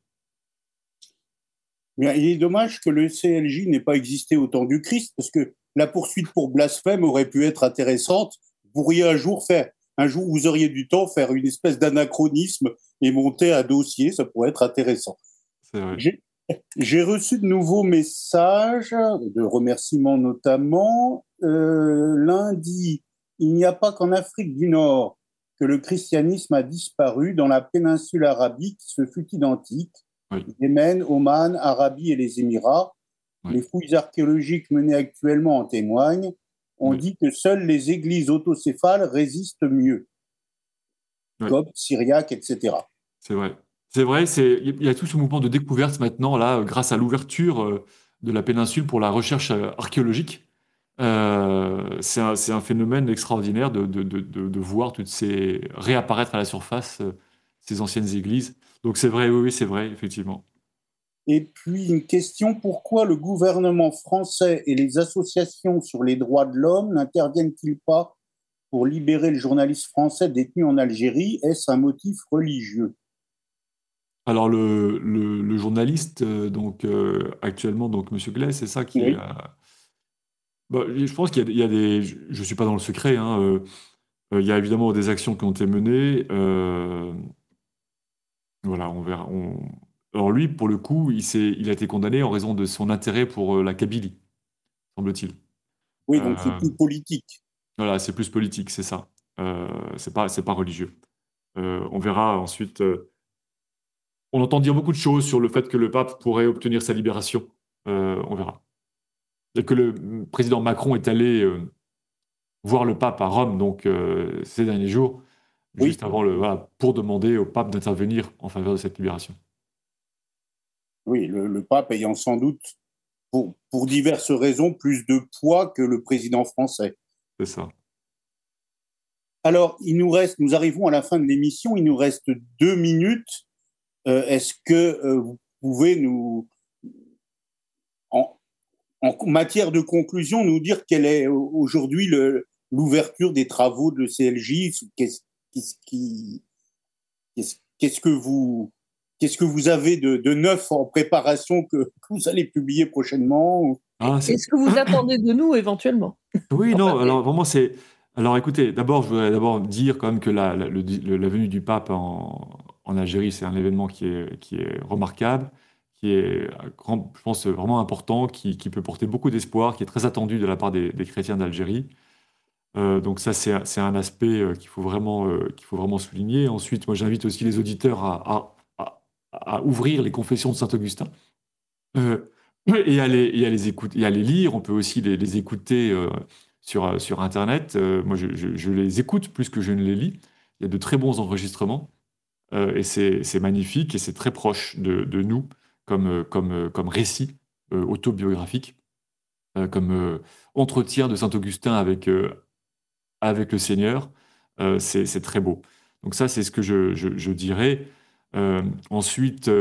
Mais il est dommage que le CLJ n'ait pas existé au temps du Christ, parce que la poursuite pour blasphème aurait pu être intéressante. Vous pourriez un jour où vous auriez du temps, faire une espèce d'anachronisme et monter un dossier, ça pourrait être intéressant. C'est vrai. J'ai reçu de nouveaux messages, de remerciements notamment. L'un dit « Il n'y a pas qu'en Afrique du Nord que le christianisme a disparu. Dans la péninsule arabique, ce fut identique. Oui. Yémen, Oman, Arabie et les Émirats. Oui. Les fouilles archéologiques menées actuellement en témoignent. On dit que seules les églises autocéphales résistent mieux. Coptes, syriaques, etc. » C'est vrai. C'est vrai, il y a tout ce mouvement de découverte maintenant, là, grâce à l'ouverture de la péninsule pour la recherche archéologique. C'est un phénomène extraordinaire de voir réapparaître à la surface ces anciennes églises. Donc c'est vrai, oui, c'est vrai, effectivement. Et puis une question, pourquoi le gouvernement français et les associations sur les droits de l'homme n'interviennent-ils pas pour libérer le journaliste français détenu en Algérie? Est-ce un motif religieux? Alors le journaliste, actuellement, donc Monsieur Gley, c'est ça qui oui. Je pense qu'il y a des... Je ne suis pas dans le secret, hein, il y a évidemment des actions qui ont été menées. Voilà, on verra. Alors lui, pour le coup, il a été condamné en raison de son intérêt pour la Kabylie, semble-t-il. Oui, donc c'est plus politique. Voilà, c'est plus politique, c'est ça. C'est pas religieux. On verra ensuite. On entend dire beaucoup de choses sur le fait que le pape pourrait obtenir sa libération. On verra. Et que le président Macron est allé voir le pape à Rome, donc ces derniers jours, juste avant pour demander au pape d'intervenir en faveur de cette libération. Oui, le pape ayant sans doute, pour diverses raisons, plus de poids que le président français. C'est ça. Alors, nous arrivons à la fin de l'émission, il nous reste 2 minutes. Est-ce que vous pouvez en matière de conclusion, nous dire quelle est aujourd'hui l'ouverture des travaux de CLJ? Qu'est-ce que vous avez de neuf en préparation que vous allez publier prochainement? Est-ce que vous attendez de nous éventuellement? Oui, non, alors vraiment c'est... Alors écoutez, je voudrais dire quand même que la venue du pape en Algérie, c'est un événement qui est remarquable, qui est, je pense, vraiment important, qui peut porter beaucoup d'espoir, qui est très attendu de la part des chrétiens d'Algérie. Donc ça, c'est un aspect qu'il faut vraiment souligner. Ensuite, moi, j'invite aussi les auditeurs à ouvrir les Confessions de Saint-Augustin et à les écouter, et à les lire. On peut aussi les écouter sur Internet. Moi, je les écoute plus que je ne les lis. Il y a de très bons enregistrements et c'est magnifique et c'est très proche de nous comme récit autobiographique, comme entretien de Saint-Augustin avec le Seigneur. C'est très beau. Donc ça, c'est ce que je dirais. Ensuite,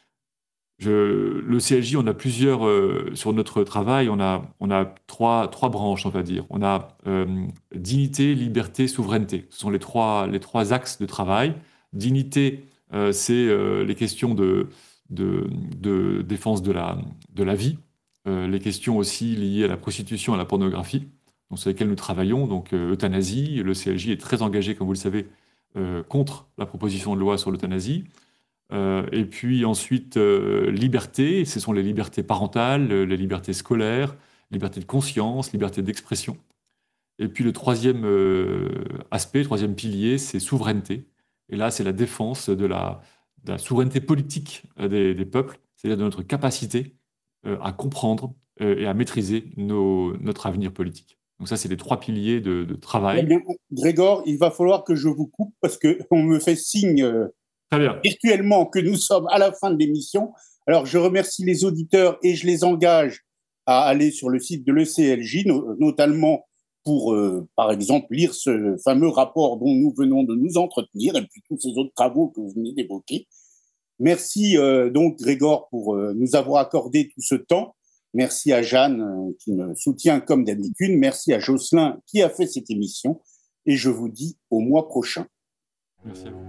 le CLJ, on a plusieurs, sur notre travail, on a trois branches, on va dire. On a dignité, liberté, souveraineté. Ce sont les trois axes de travail. Dignité, c'est les questions de défense de la vie, les questions aussi liées à la prostitution et à la pornographie, donc sur lesquelles nous travaillons. Donc euthanasie, le CLJ est très engagé, comme vous le savez, contre la proposition de loi sur l'euthanasie. Et puis ensuite, liberté, ce sont les libertés parentales, les libertés scolaires, liberté de conscience, liberté d'expression. Et puis le troisième aspect, troisième pilier, c'est souveraineté. Et là, c'est la défense de la souveraineté politique des peuples, c'est-à-dire de notre capacité à comprendre et à maîtriser notre avenir politique. Donc ça, c'est les trois piliers de travail. Eh bien, Grégor, il va falloir que je vous coupe parce qu'on me fait signe Très bien. virtuellement que nous sommes à la fin de l'émission. Alors, je remercie les auditeurs et je les engage à aller sur le site de l'ECLJ, notamment pour, par exemple, lire ce fameux rapport dont nous venons de nous entretenir et puis tous ces autres travaux que vous venez d'évoquer. Merci donc, Grégor, pour nous avoir accordé tout ce temps. Merci à Jeanne qui me soutient comme d'habitude. Merci à Jocelyn qui a fait cette émission. Et je vous dis au mois prochain. Merci à vous.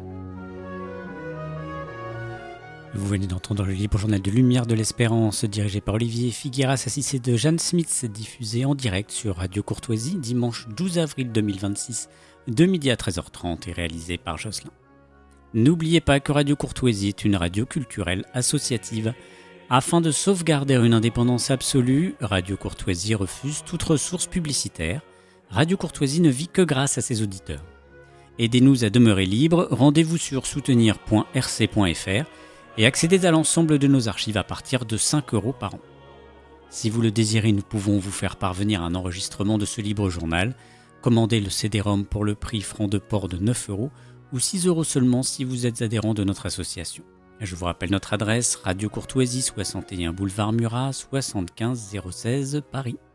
Vous venez d'entendre le libre journal de Lumière de l'Espérance, dirigé par Olivier Figueras, assisté de Jeanne Smith, diffusé en direct sur Radio Courtoisie, dimanche 12 avril 2026, de midi à 13h30 et réalisé par Jocelyn. N'oubliez pas que Radio Courtoisie est une radio culturelle associative. Afin de sauvegarder une indépendance absolue, Radio Courtoisie refuse toute ressource publicitaire. Radio Courtoisie ne vit que grâce à ses auditeurs. Aidez-nous à demeurer libres, rendez-vous sur soutenir.rc.fr et accédez à l'ensemble de nos archives à partir de 5 € par an. Si vous le désirez, nous pouvons vous faire parvenir un enregistrement de ce libre journal. Commandez le CD-ROM pour le prix franc de port de 9 € ou 6 € seulement si vous êtes adhérent de notre association. Je vous rappelle notre adresse, Radio Courtoisie, 61 boulevard Murat, 75 016 Paris.